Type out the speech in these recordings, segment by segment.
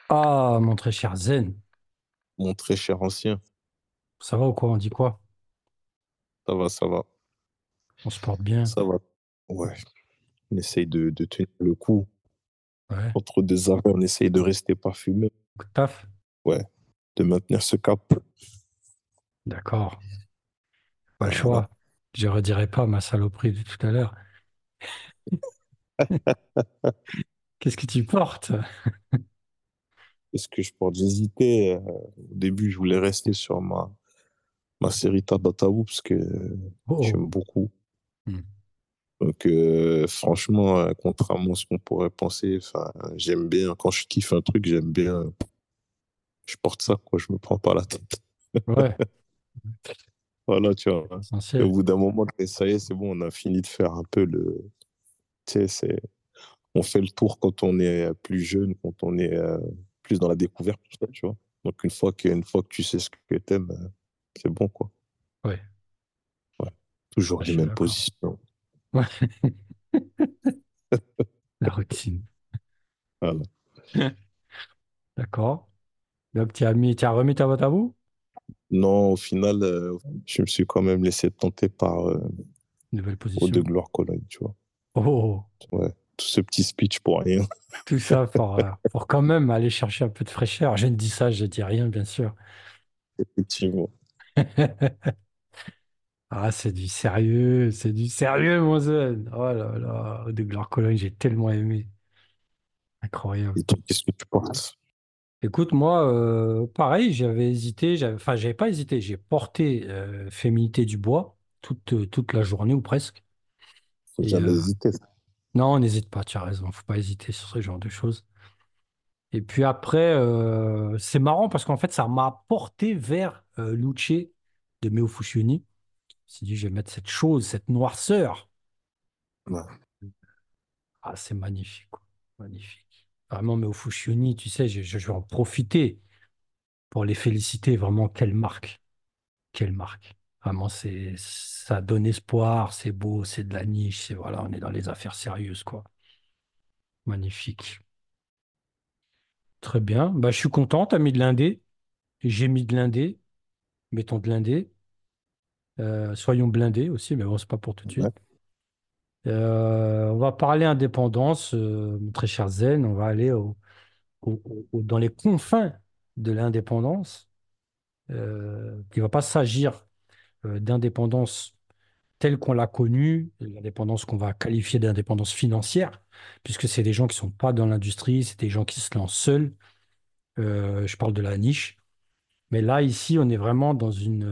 Ah, mon très cher Zen, Mon très cher ancien, ça va ou quoi? On dit quoi? ça va, ça va, On se porte bien? ça va. Ouais, on essaye de tenir le coup. Ouais. Entre deux arrêts, on essaye de rester parfumé. Coup de taf? Ouais, de maintenir ce cap. D'accord. Pas le Voilà. choix. Je redirai pas ma saloperie de tout à l'heure. Qu'est-ce que tu portes? Est-ce que je porte? J'hésitais. Au début, je voulais rester sur ma série Tabatabu parce que Oh. j'aime beaucoup. Hmm. Donc, franchement, contrairement à ce qu'on pourrait penser, enfin, j'aime bien. Quand je kiffe un truc, j'aime bien. Je porte ça, quoi. Je me prends pas la tête. Ouais, Voilà, tu vois. Et au essentiel. bout d'un moment, ça y est, c'est bon, on a fini de faire un peu le. Tu sais, on fait le tour quand on est plus jeune, quand on est plus dans la découverte, tout ça, tu vois. Donc, une fois que tu sais ce que t'aimes, c'est bon, quoi. Ouais, Ouais. je Toujours les suis mêmes d'accord. positions. Ouais, la routine. Voilà. D'accord. Donc, tu as remis ta boîte à vous? Non, au final, je me suis quand même laissé tenter par Nouvelle Eau de position. Gloire Cologne, tu vois. Oh, Ouais. Tout ce petit speech pour rien. tout ça pour quand même aller chercher un peu de fraîcheur. Je ne dis ça, je dis rien, bien sûr. Effectivement. Ah, c'est du sérieux, mon zen. Oh là là, de Gloire Cologne, j'ai tellement aimé. Incroyable. Et toi, qu'est-ce que tu penses? Écoute, moi, pareil, j'avais hésité, enfin, j'avais pas hésité, j'ai porté Féminité du Bois toute la journée ou presque. Faut Et jamais hésiter. non, on n'hésite pas, tu as raison, faut pas hésiter sur ce genre de choses. Et puis après, c'est marrant parce qu'en fait, ça m'a porté vers Luce de Meo Fuscioni. Je me suis dit, je vais mettre cette chose, cette noirceur. Ouais. Ah, c'est magnifique, quoi. Magnifique. Vraiment, mais au Fushioni, tu sais, je vais en profiter pour les féliciter. Vraiment, quelle marque. Quelle marque. Vraiment, ça donne espoir, c'est beau, c'est de la niche, c'est voilà, on est dans les affaires sérieuses, quoi. Magnifique. Très bien. Bah, je suis content, t'as mis de l'indé. J'ai mis de l'indé. Mettons de l'indé. Soyons blindés aussi, mais bon, c'est pas pour tout de Ouais. suite. On va parler indépendance, mon très cher Zen. On va aller dans les confins de l'indépendance. Il ne va pas s'agir d'indépendance telle qu'on l'a connue, l'indépendance qu'on va qualifier d'indépendance financière, puisque c'est des gens qui ne sont pas dans l'industrie, c'est des gens qui se lancent seuls. Je parle de la niche. Mais là, ici, on est vraiment dans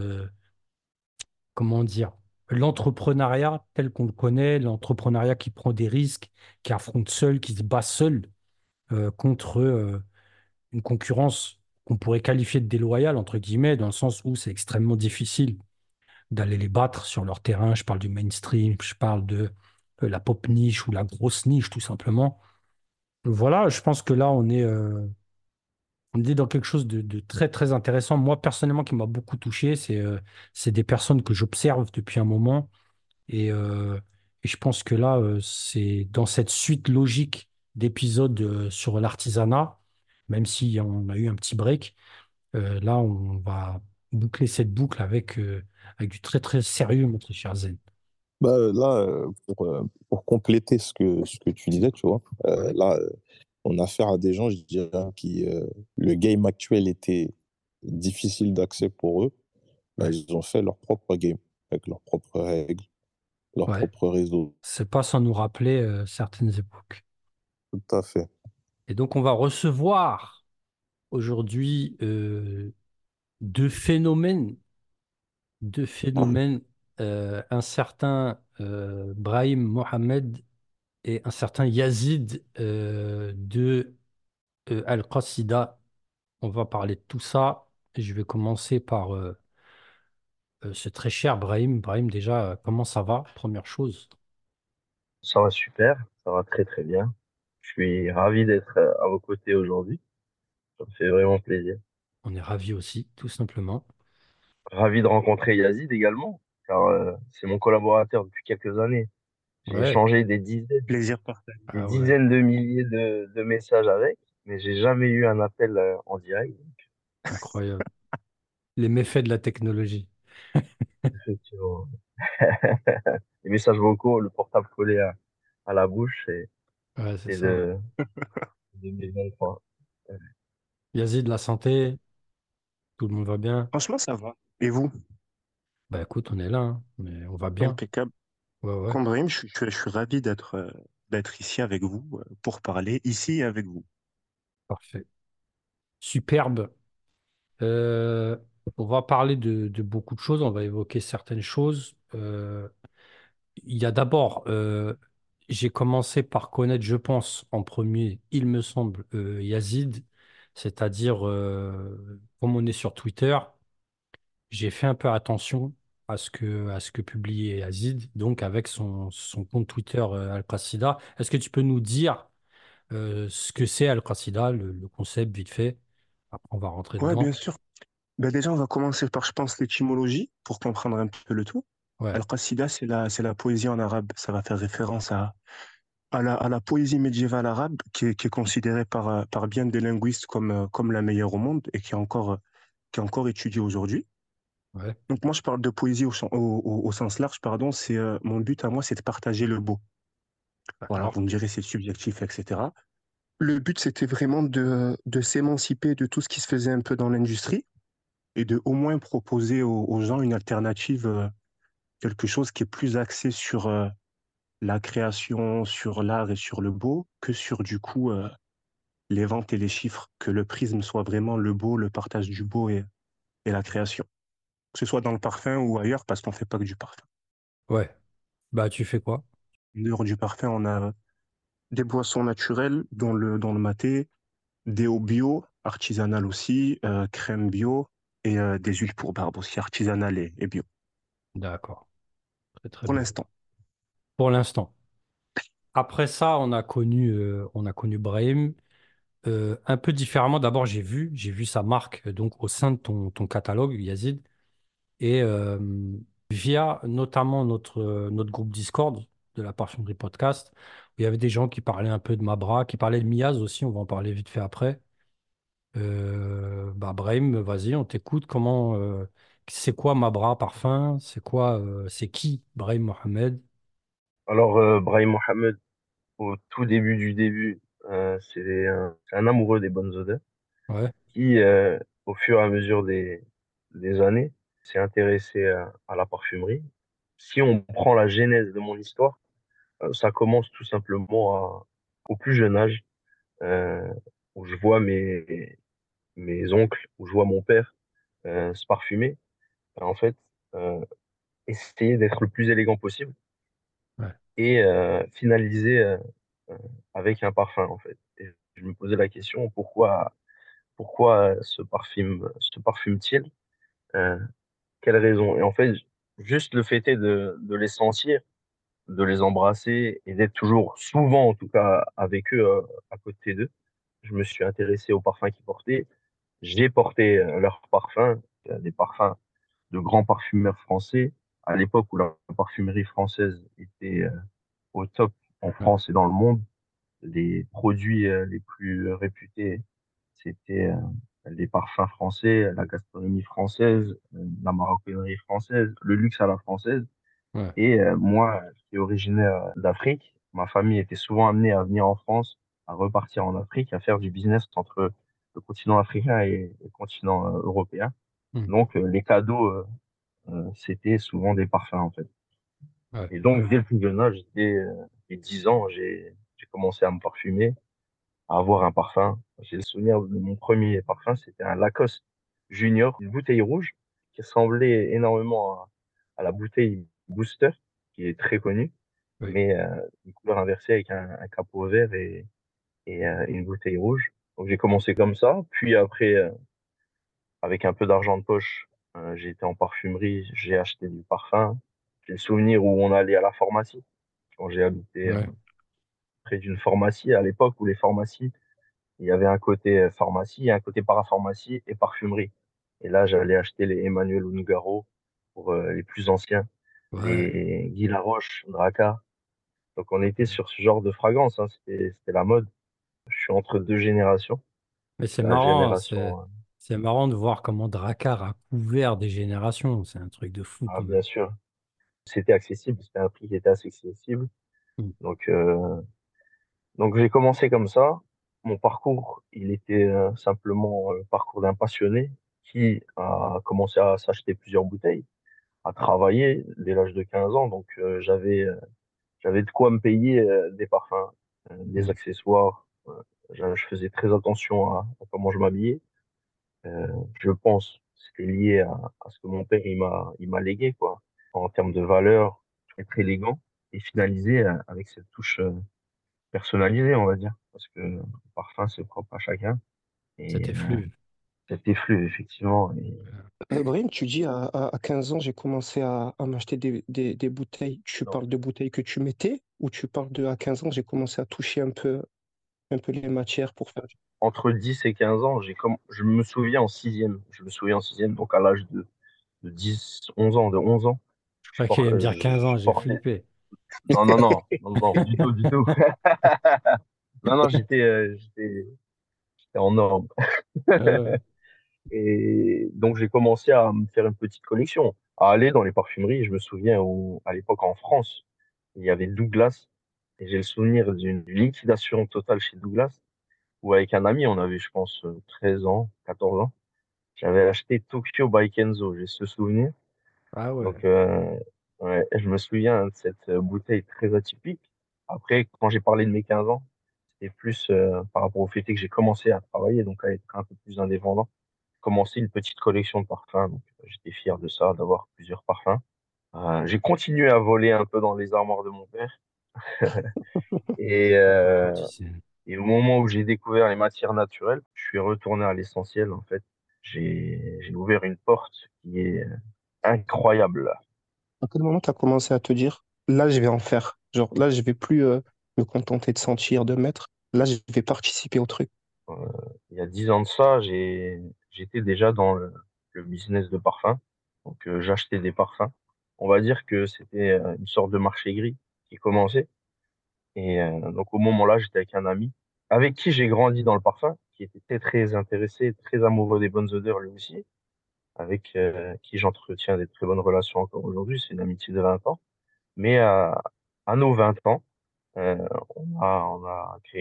comment dire, l'entrepreneuriat tel qu'on le connaît, l'entrepreneuriat qui prend des risques, qui affronte seul, qui se bat seul contre une concurrence qu'on pourrait qualifier de déloyale, entre guillemets, dans le sens où c'est extrêmement difficile d'aller les battre sur leur terrain. Je parle du mainstream, je parle de la pop niche ou la grosse niche, tout simplement. Voilà, je pense que là, on est dans quelque chose de très, très intéressant. Moi, personnellement, qui m'a beaucoup touché, c'est des personnes que j'observe depuis un moment. Et, euh, et je pense que là, c'est dans cette suite logique d'épisodes sur l'artisanat, même si on a eu un petit break. Là, on va boucler cette boucle avec du très très sérieux, mon très cher Zen. Bah, là, pour compléter ce que tu disais, tu vois, Ouais, là, on a affaire à des gens, je dirais, qui, le game actuel était difficile d'accès pour eux. Bah, ouais, ils ont fait leur propre game, avec leurs propres règles, leur ouais. propre réseau. C'est pas sans nous rappeler certaines époques. Tout à fait. Et donc, on va recevoir aujourd'hui deux phénomènes, deux phénomènes, un certain Brahim Mohamed et un certain Yazid de Al-Qasida. On va parler de tout ça. Et je vais commencer par ce très cher Brahim. Brahim, déjà, comment ça va? Première chose. Ça va super, ça va très très bien. Je suis ravi d'être à vos côtés aujourd'hui. Ça me fait vraiment plaisir. On est ravis aussi, tout simplement. Ravi de rencontrer Yazid également, car c'est mon collaborateur depuis quelques années. J'ai Ouais. échangé des dizaines, Plaisir partagé. des Ah ouais. dizaines de milliers de messages avec. mais j'ai jamais eu un appel en direct. Incroyable. Les méfaits de la technologie. Effectivement. Les messages vocaux, le portable collé à la bouche, Ouais, c'est c'est ça. de 2023. Yazid, la santé, tout le monde va bien. Franchement, ça va. Et vous? Bah écoute, on est là, hein, mais on va bien. Impeccable. Ouais, ouais, Comme Brahim, je suis ravi d'être ici avec vous pour parler, ici avec vous. parfait. Superbe. Euh, on va parler de beaucoup de choses, on va évoquer certaines choses. Il y a d'abord, j'ai commencé par connaître, je pense, en premier, il me semble, Yazid, c'est-à-dire, comme on est sur Twitter, j'ai fait un peu attention à ce que publiait Yazid, donc avec son compte Twitter Al-Qasida. Est-ce que tu peux nous dire ce que c'est Al-Qasida, le concept vite fait? Après, on va rentrer Ouais, bien dedans. sûr. Ben déjà, on va commencer par, je pense, l'étymologie pour comprendre un peu le tout. Ouais, Al-Qasida, c'est la poésie en arabe. Ça va faire référence à la poésie médiévale arabe qui est considérée par bien des linguistes comme la meilleure au monde et qui est encore étudiée aujourd'hui. ouais, Donc moi, je parle de poésie au sens large, pardon. Mon but à moi, c'est de partager le beau. Voilà, d'accord. vous me direz c'est subjectif, etc. Le but, c'était vraiment de s'émanciper de tout ce qui se faisait un peu dans l'industrie et de au moins proposer aux gens une alternative, quelque chose qui est plus axé sur la création, sur l'art et sur le beau, que sur du coup les ventes et les chiffres, que le prisme soit vraiment le beau, le partage du beau et la création. Que ce soit dans le parfum ou ailleurs, parce qu'on fait pas que du parfum. Ouais, bah tu fais quoi? En dehors du parfum, on a des boissons naturelles, dont le maté, des eaux bio, artisanales aussi, crème bio et des huiles pour barbe aussi, artisanales et bio. D'accord, très très Pour bien. l'instant. Pour l'instant. Après ça, on a connu Brahim un peu différemment. D'abord, j'ai vu sa marque donc au sein de ton catalogue, Yazid, et via notamment notre groupe Discord de la Parfumerie Podcast, où il y avait des gens qui parlaient un peu de Mabra, qui parlaient de Miaz aussi. On va en parler vite fait après. Bah Brahim, vas-y, on t'écoute. C'est quoi Mabra Parfum? C'est qui Brahim Mohamed? Alors, Brahim Mohamed, au tout début du début, c'est un amoureux des bonnes odeurs Ouais, qui, au fur et à mesure des années, s'est intéressé à la parfumerie. Si on prend la genèse de mon histoire, ça commence tout simplement au plus jeune âge, euh, où je vois mes oncles, où je vois mon père se parfumer. En fait, euh, essayer d'être le plus élégant possible ouais, et finaliser euh, avec un parfum, en fait. Et je me posais la question, pourquoi se parfume-t-il? Euh, Quelle raison? Et en fait, juste le fait est de les sentir, de les embrasser et d'être toujours, souvent en tout cas, avec eux, à côté d'eux. Je me suis intéressé aux parfums qu'ils portaient. J'ai porté leurs parfums, des parfums de grands parfumeurs français, à l'époque où la parfumerie française était au top en ouais, France et dans le monde. Les produits les plus réputés, c'était les parfums français, la gastronomie française, la maroquinerie française, le luxe à la française. ouais, Et moi, qui est originaire d'Afrique, ma famille était souvent amenée à venir en France, à repartir en Afrique, à faire du business entre le continent africain et le continent européen. hmm, Donc, les cadeaux, c'était souvent des parfums, en fait. ouais, Et donc, dès le plus jeune âge, dès 10 ans, j'ai commencé à me parfumer, à avoir un parfum. J'ai le souvenir de mon premier parfum, c'était un Lacoste Junior, une bouteille rouge qui ressemblait énormément à la bouteille Booster, qui est très connue, oui, mais une couleur inversée avec un capot vert et une bouteille rouge. Donc j'ai commencé comme ça, puis après, avec un peu d'argent de poche, j'ai été en parfumerie, j'ai acheté du parfum. J'ai le souvenir où on allait à la pharmacie, quand j'ai habité ouais, près d'une pharmacie, à l'époque où les pharmacies, il y avait un côté pharmacie, un côté parapharmacie et parfumerie. Et là, j'allais acheter les Emmanuel Ungaro pour les plus anciens, ouais, les Guy Laroche, Draca. Donc on était sur ce genre de fragrance, hein, c'était la mode. Je suis entre deux générations. Mais c'est La marrant, génération, c'est marrant de voir comment Drakkar a couvert des générations. C'est un truc de fou ah, quand bien même. sûr, c'était accessible, c'était un prix qui était assez accessible. Mm. Donc, donc j'ai commencé comme ça. Mon parcours, il était simplement le parcours d'un passionné qui a commencé à s'acheter plusieurs bouteilles, à travailler dès l'âge de 15 ans. Donc, j'avais de quoi me payer des parfums, des Mm. accessoires. Je faisais très attention à comment je m'habillais. Je pense que c'était lié à ce que mon père il m'a légué quoi. En termes de valeur, être élégant et finaliser avec cette touche personnalisée, on va dire, parce que le parfum c'est propre à chacun et C'était flux. cet effluve effectivement. Et Brahim, tu dis à 15 ans, j'ai commencé à m'acheter des bouteilles. Tu non, parles de bouteilles que tu mettais ou tu parles de à 15 ans, j'ai commencé à toucher un peu les matières pour faire. entre 10 et 15 ans, je me souviens en sixième, donc à l'âge de 10, 11 ans, de 11 ans, Je crois qu'il allait me dire 15 ans, je j'ai portais. flippé. Non, non, non, non, non, du tout, du tout. Non, non, j'étais en norme. Euh, Et donc, j'ai commencé à me faire une petite collection, à aller dans les parfumeries. Je me souviens où, à l'époque, en France, il y avait Douglas. Et j'ai le souvenir d'une liquidation totale chez Douglas, où avec un ami, on avait, je pense, 13 ans, 14 ans. J'avais acheté Tokyo by Kenzo, j'ai ce souvenir. ah ouais. Donc, ouais, je me souviens de cette bouteille très atypique. Après, quand j'ai parlé de mes 15 ans, c'était plus par rapport au fait que j'ai commencé à travailler, donc à être un peu plus indépendant. Commencé une petite collection de parfums, donc j'étais fier de ça, d'avoir plusieurs parfums. J'ai continué à voler un peu dans les armoires de mon père. Et, Tu sais. et au moment où j'ai découvert les matières naturelles, je suis retourné à l'essentiel, en fait. J'ai ouvert une porte qui est incroyable. À quel moment tu as commencé à te dire, là, je vais en faire. Genre, là, je vais plus me contenter de sentir, de mettre. Là, je vais participer au truc. Euh, il y a 10 ans de ça, j'étais déjà dans le business de parfum. Donc, j'achetais des parfums. On va dire que c'était une sorte de marché gris qui commençait. Et donc, au moment-là, j'étais avec un ami avec qui j'ai grandi dans le parfum, qui était très, très intéressé, très amoureux des bonnes odeurs lui aussi, avec qui j'entretiens des très bonnes relations encore aujourd'hui. C'est une amitié de 20 ans. Mais à nos 20 ans, euh, on a créé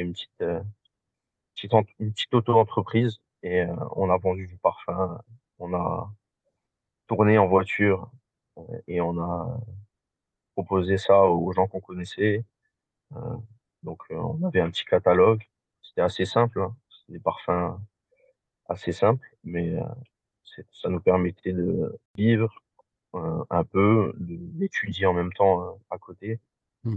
une petite auto-entreprise et on a vendu du parfum, on a tourné en voiture et on a proposé ça aux gens qu'on connaissait. Euh, donc on avait un petit catalogue, c'était assez simple, hein. C'était des parfums assez simples, mais ça nous permettait de vivre un peu, d'étudier en même temps à côté. Mm.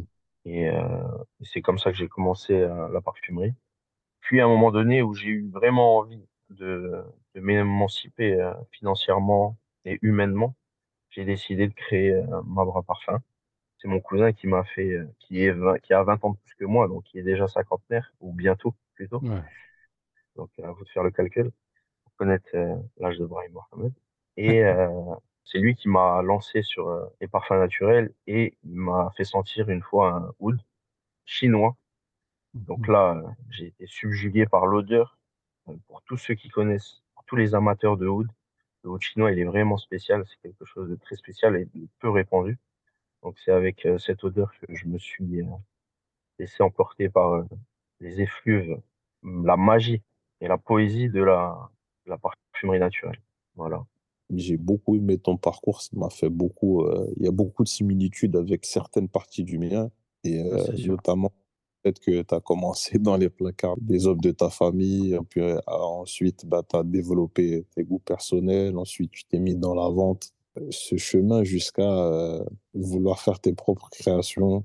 Et c'est comme ça que j'ai commencé la parfumerie. Puis à un moment donné où j'ai eu vraiment envie de m'émanciper financièrement et humainement, j'ai décidé de créer ma Bra Parfum. C'est mon cousin qui m'a fait, qui a 20 ans de plus que moi, donc qui est déjà cinquantenaire, ou bientôt plutôt. Ouais. Donc à vous de faire le calcul pour connaître l'âge de Brahim Mohamed. Et c'est lui qui m'a lancé sur les parfums naturels et il m'a fait sentir une fois un oud chinois. Donc Mhm. là, j'ai été subjugué par l'odeur. Pour tous ceux qui connaissent, pour tous les amateurs de oud, le oud chinois, il est vraiment spécial. C'est quelque chose de très spécial et de peu répandu. Donc c'est avec cette odeur que je me suis laissé emporter par les effluves, la magie et la poésie de la parfumerie naturelle. Voilà. J'ai beaucoup aimé ton parcours, ça m'a fait beaucoup. Il y a beaucoup de similitudes avec certaines parties du mien, et Ça, c'est sûr. notamment le fait que tu as commencé dans les placards des hommes de ta famille, et puis ensuite bah, tu as développé tes goûts personnels, ensuite tu t'es mis dans la vente. Ce chemin jusqu'à vouloir faire tes propres créations,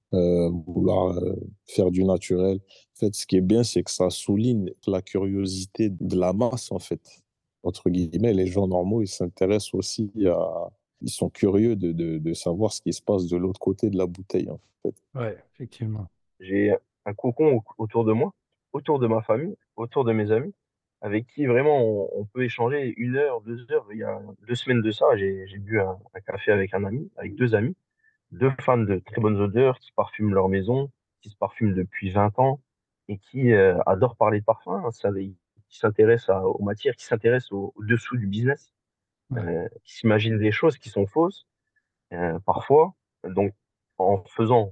vouloir faire du naturel. En fait, ce qui est bien, c'est que ça souligne la curiosité de la masse, en fait. Entre guillemets, les gens normaux, ils s'intéressent aussi à... Ils sont curieux de savoir ce qui se passe de l'autre côté de la bouteille, en fait. Ouais, effectivement. J'ai un cocon autour de moi, autour de ma famille, autour de mes amis, avec qui vraiment on peut échanger 1 heure, 2 heures. Il y a 2 semaines de ça, j'ai bu un café avec un ami, avec deux amis, deux fans de très bonnes odeurs qui parfument leur maison, qui se parfument depuis 20 ans. et qui adore parler de parfum, hein, qui s'intéresse aux matières, qui s'intéresse au dessous du business, Ouais. qui s'imagine des choses qui sont fausses parfois. Donc, en faisant,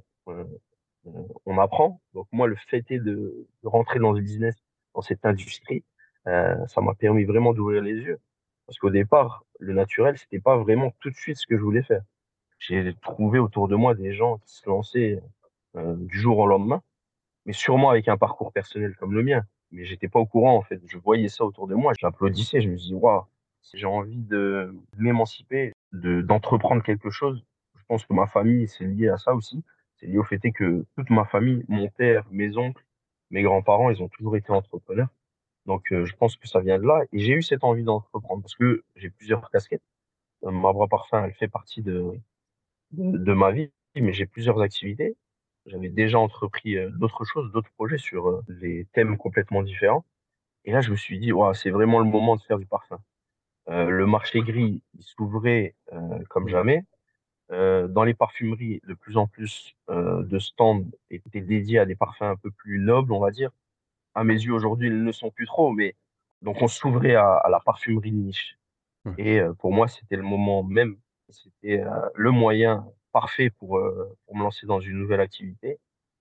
on apprend. Donc, moi, le fait est de rentrer dans le business, dans cette industrie, ça m'a permis vraiment d'ouvrir les yeux. Parce qu'au départ, le naturel, c'était pas vraiment tout de suite ce que je voulais faire. J'ai trouvé autour de moi des gens qui se lançaient du jour au lendemain, mais sûrement avec un parcours personnel comme le mien. Mais j'étais pas au courant, en fait. Je voyais ça autour de moi, j'applaudissais, je me dis, waouh, si j'ai envie de m'émanciper, d'entreprendre quelque chose, je pense que ma famille, c'est lié à ça aussi. C'est lié au fait que toute ma famille, mon père, mes oncles, mes grands-parents, ils ont toujours été entrepreneurs. Donc, je pense que ça vient de là. Et j'ai eu cette envie d'entreprendre parce que j'ai plusieurs casquettes. Ma Bras Parfum, elle fait partie de ma vie, mais j'ai plusieurs activités. J'avais déjà entrepris d'autres choses, d'autres projets sur des thèmes complètement différents. Et là, je me suis dit, ouais, c'est vraiment le moment de faire du parfum. Le marché gris, il s'ouvrait comme Mm. jamais. Dans les parfumeries, de plus en plus de stands étaient dédiés à des parfums un peu plus nobles, on va dire. À mes yeux, aujourd'hui, ils ne le sont plus trop, mais donc on s'ouvrait à la parfumerie de niche. Ouais. Et pour moi, c'était le moment même, c'était le moyen parfait pour me lancer dans une nouvelle activité.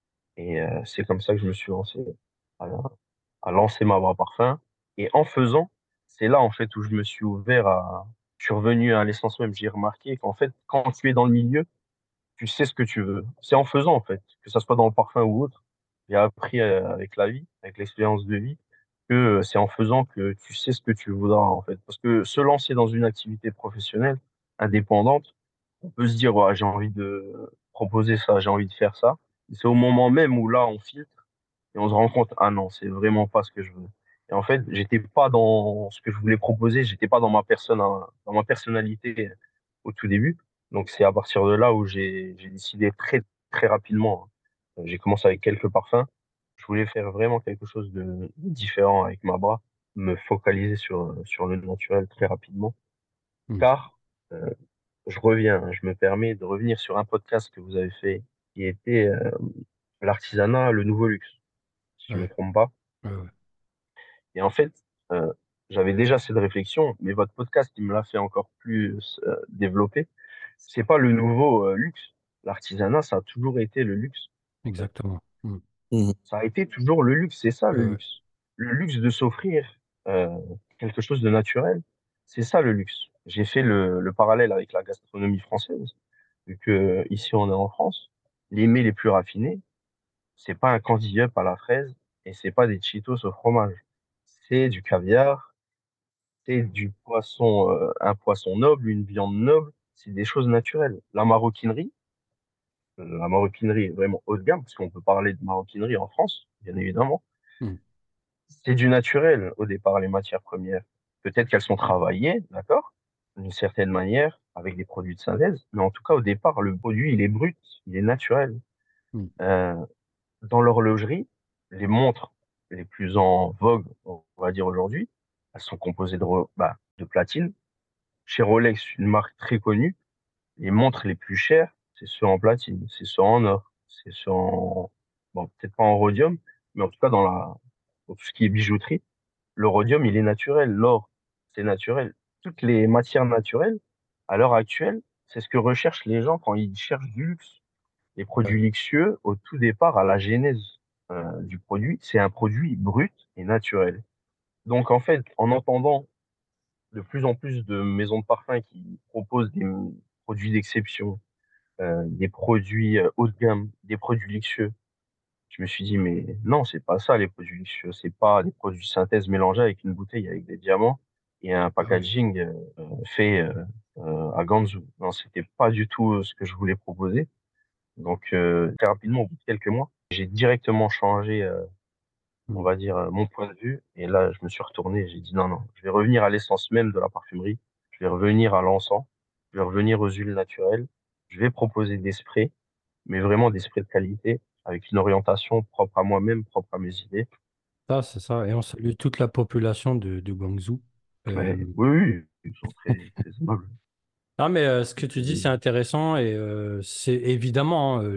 Et c'est comme ça que je me suis lancé à, à lancer ma Bras Parfum. Et en faisant, c'est là en fait où je me suis ouvert à, je suis revenu à l'essence même. J'ai remarqué qu'en fait, quand tu es dans le milieu, tu sais ce que tu veux. C'est en faisant en fait, que ça soit dans le parfum ou autre. J'ai appris avec la vie, avec l'expérience de vie, que c'est en faisant que tu sais ce que tu voudras en fait. Parce que se lancer dans une activité professionnelle indépendante, on peut se dire ouais, j'ai envie de proposer ça, j'ai envie de faire ça. C'est au moment même où là on filtre et on se rend compte ah non, c'est vraiment pas ce que je veux. Et en fait, j'étais pas dans ce que je voulais proposer, j'étais pas dans ma personne, hein, dans ma personnalité au tout début. Donc c'est à partir de là où j'ai décidé très rapidement, hein. J'ai commencé avec quelques parfums. Je voulais faire vraiment quelque chose de différent avec ma bras, me focaliser sur le naturel très rapidement. Mm. Car euh, je reviens, hein, je me permets de revenir sur un podcast que vous avez fait qui était l'artisanat, le nouveau luxe, si je me Ouais. trompe pas. Ouais, ouais. Et en fait, euh, j'avais déjà cette réflexion, mais votre podcast, il me l'a fait encore plus développer. C'est pas le nouveau luxe. L'artisanat, ça a toujours été le luxe, en fait. Exactement. Mm. Mhm. Ça a été toujours le luxe, c'est ça Ouais, le ouais. luxe. Le luxe de s'offrir euh, quelque chose de naturel, c'est ça le luxe. J'ai fait le parallèle avec la gastronomie française, vu que ici on est en France. Les mets les plus raffinés, c'est pas un candy up à la fraise et c'est pas des Cheetos au fromage. C'est du caviar, c'est du poisson, un poisson noble, une viande noble, c'est des choses naturelles. La maroquinerie est vraiment haut de gamme, parce qu'on peut parler de maroquinerie en France, bien évidemment. Mm. C'est du naturel au départ, les matières premières. Peut-être qu'elles sont travaillées, d'accord, d'une certaine manière, avec des produits de synthèse, mais en tout cas, au départ, le produit, il est brut, il est naturel. Mm. Euh, dans l'horlogerie, les montres les plus en vogue, on va dire aujourd'hui, elles sont composées de platine. Chez Rolex, une marque très connue, les montres les plus chères, c'est ceux en platine, c'est ceux en or, c'est ceux en, bon, peut-être pas en rhodium, mais en tout cas dans tout ce qui est bijouterie, le rhodium, il est naturel, l'or, c'est naturel. Toutes les matières naturelles, à l'heure actuelle, c'est ce que recherchent les gens quand ils cherchent du luxe. Les Ouais. produits luxueux, au tout départ, à la genèse, du produit, c'est un produit brut et naturel. Donc, en fait, en entendant de plus en plus de maisons de parfums qui proposent des produits d'exception, des produits haut de gamme, des produits luxueux. Je me suis dit, mais non, c'est pas ça les produits luxueux. C'est pas des produits synthèse mélangés avec une bouteille avec des diamants et un Ah oui. packaging fait à Ganzhou. Non, c'était pas du tout ce que je voulais proposer. Donc, très rapidement, au bout de quelques mois, j'ai directement changé, on Mm. va dire, mon point de vue. Et là, je me suis retourné et j'ai dit, non, non, je vais revenir à l'essence même de la parfumerie. Je vais revenir à l'encens. Je vais revenir aux huiles naturelles. Je vais proposer des sprays, mais vraiment des sprays de qualité, avec une orientation propre à moi-même, propre à mes idées. Ça, c'est ça. Et on salue toute la population de Guangzhou. Ouais, Euh, oui, oui, ils sont très aimables. Non, mais ce que tu dis, c'est intéressant et c'est évidemment, hein,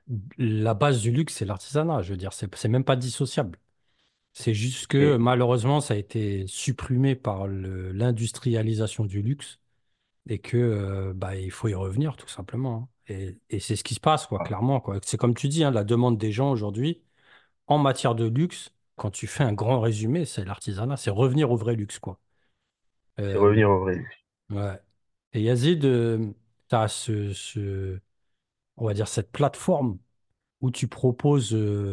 La base du luxe, c'est l'artisanat. Je veux dire, c'est même pas dissociable. C'est juste que Et malheureusement, ça a été supprimé par l'industrialisation du luxe et que bah, il faut y revenir tout simplement, hein. Et c'est ce qui se passe, quoi, ah, clairement, quoi. C'est comme tu dis, hein, la demande des gens aujourd'hui en matière de luxe, quand tu fais un grand résumé, c'est l'artisanat, c'est revenir au vrai luxe, quoi. c'est Euh, revenir au vrai. ouais. Et Yazid, tu as on va dire, cette plateforme où tu proposes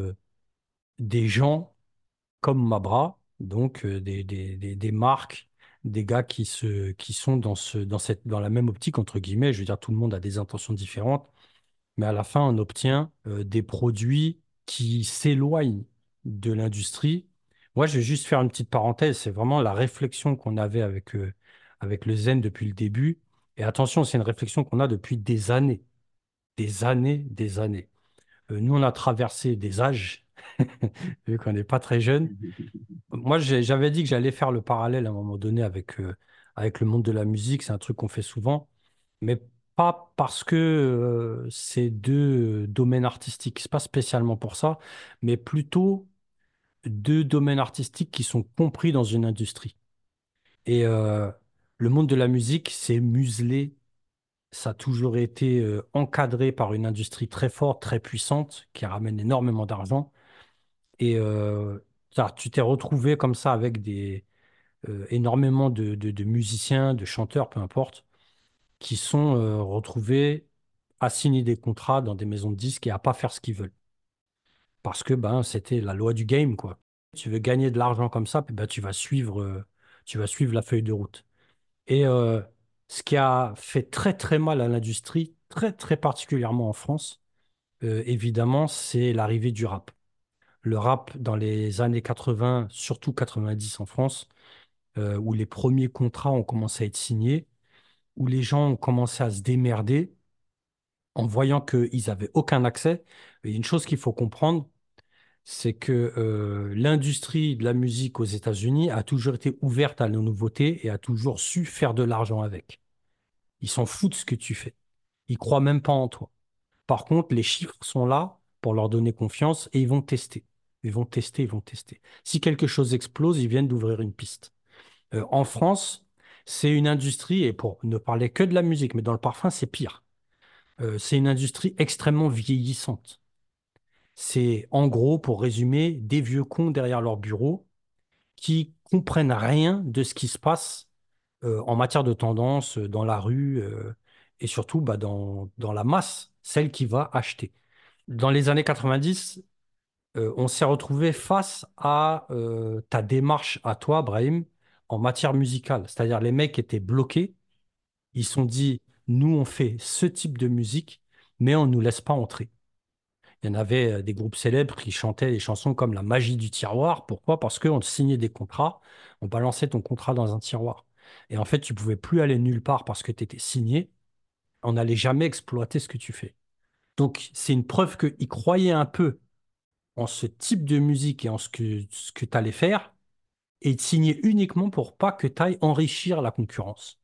des gens comme Mabra, donc des marques, des gars qui sont dans la même optique, entre guillemets. Je veux dire, tout le monde a des intentions différentes, mais à la fin, on obtient des produits qui s'éloignent de l'industrie. Moi, je vais juste faire une petite parenthèse. C'est vraiment la réflexion qu'on avait avec le Zen depuis le début. Et attention, c'est une réflexion qu'on a depuis des années, des années, des années. Nous, on a traversé des âges, vu qu'on n'est pas très jeune. Moi, j'avais dit que j'allais faire le parallèle à un moment donné avec le monde de la musique. C'est un truc qu'on fait souvent, mais pas parce que c'est deux domaines artistiques. C'est pas spécialement pour ça, mais plutôt deux domaines artistiques qui sont compris dans une industrie. Et le monde de la musique, c'est muselé. Ça a toujours été encadré par une industrie très forte, très puissante, qui ramène énormément d'argent. Et tu t'es retrouvé comme ça avec énormément de musiciens, de chanteurs, peu importe, qui sont retrouvés à signer des contrats dans des maisons de disques et à pas faire ce qu'ils veulent. Parce que ben, c'était la loi du game, quoi. Tu veux gagner de l'argent comme ça, puis ben, tu vas suivre la feuille de route. Et ce qui a fait très très mal à l'industrie, très très particulièrement en France, évidemment, c'est l'arrivée du rap. Le rap dans les années 80, surtout 90 en France, où les premiers contrats ont commencé à être signés, où les gens ont commencé à se démerder en voyant qu'ils n'avaient aucun accès. Et une chose qu'il faut comprendre, c'est que l'industrie de la musique aux États-Unis a toujours été ouverte à la nouveauté et a toujours su faire de l'argent avec. Ils s'en foutent de ce que tu fais. Ils croient même pas en toi. Par contre, les chiffres sont là pour leur donner confiance et ils vont tester. Ils vont tester, ils vont tester. Si quelque chose explose, ils viennent d'ouvrir une piste. En France, c'est une industrie, et pour ne parler que de la musique, mais dans le parfum, c'est pire. C'est une industrie extrêmement vieillissante. C'est, en gros, pour résumer, des vieux cons derrière leur bureau qui comprennent rien de ce qui se passe en matière de tendance dans la rue et surtout bah, dans la masse, celle qui va acheter. Dans les années 90, on s'est retrouvé face à ta démarche à toi, Brahim, en matière musicale. C'est-à-dire les mecs étaient bloqués. Ils se sont dit, nous, on fait ce type de musique, mais on ne nous laisse pas entrer. Il y en avait des groupes célèbres qui chantaient des chansons comme La magie du tiroir. Pourquoi? Parce qu'on signait des contrats, on balançait ton contrat dans un tiroir. Et en fait, tu pouvais plus aller nulle part parce que tu étais signé. On n'allait jamais exploiter ce que tu fais. Donc, c'est une preuve qu'ils croyaient un peu en ce type de musique et en ce que tu allais faire et ils te signaient uniquement pour pas que tu ailles enrichir la concurrence.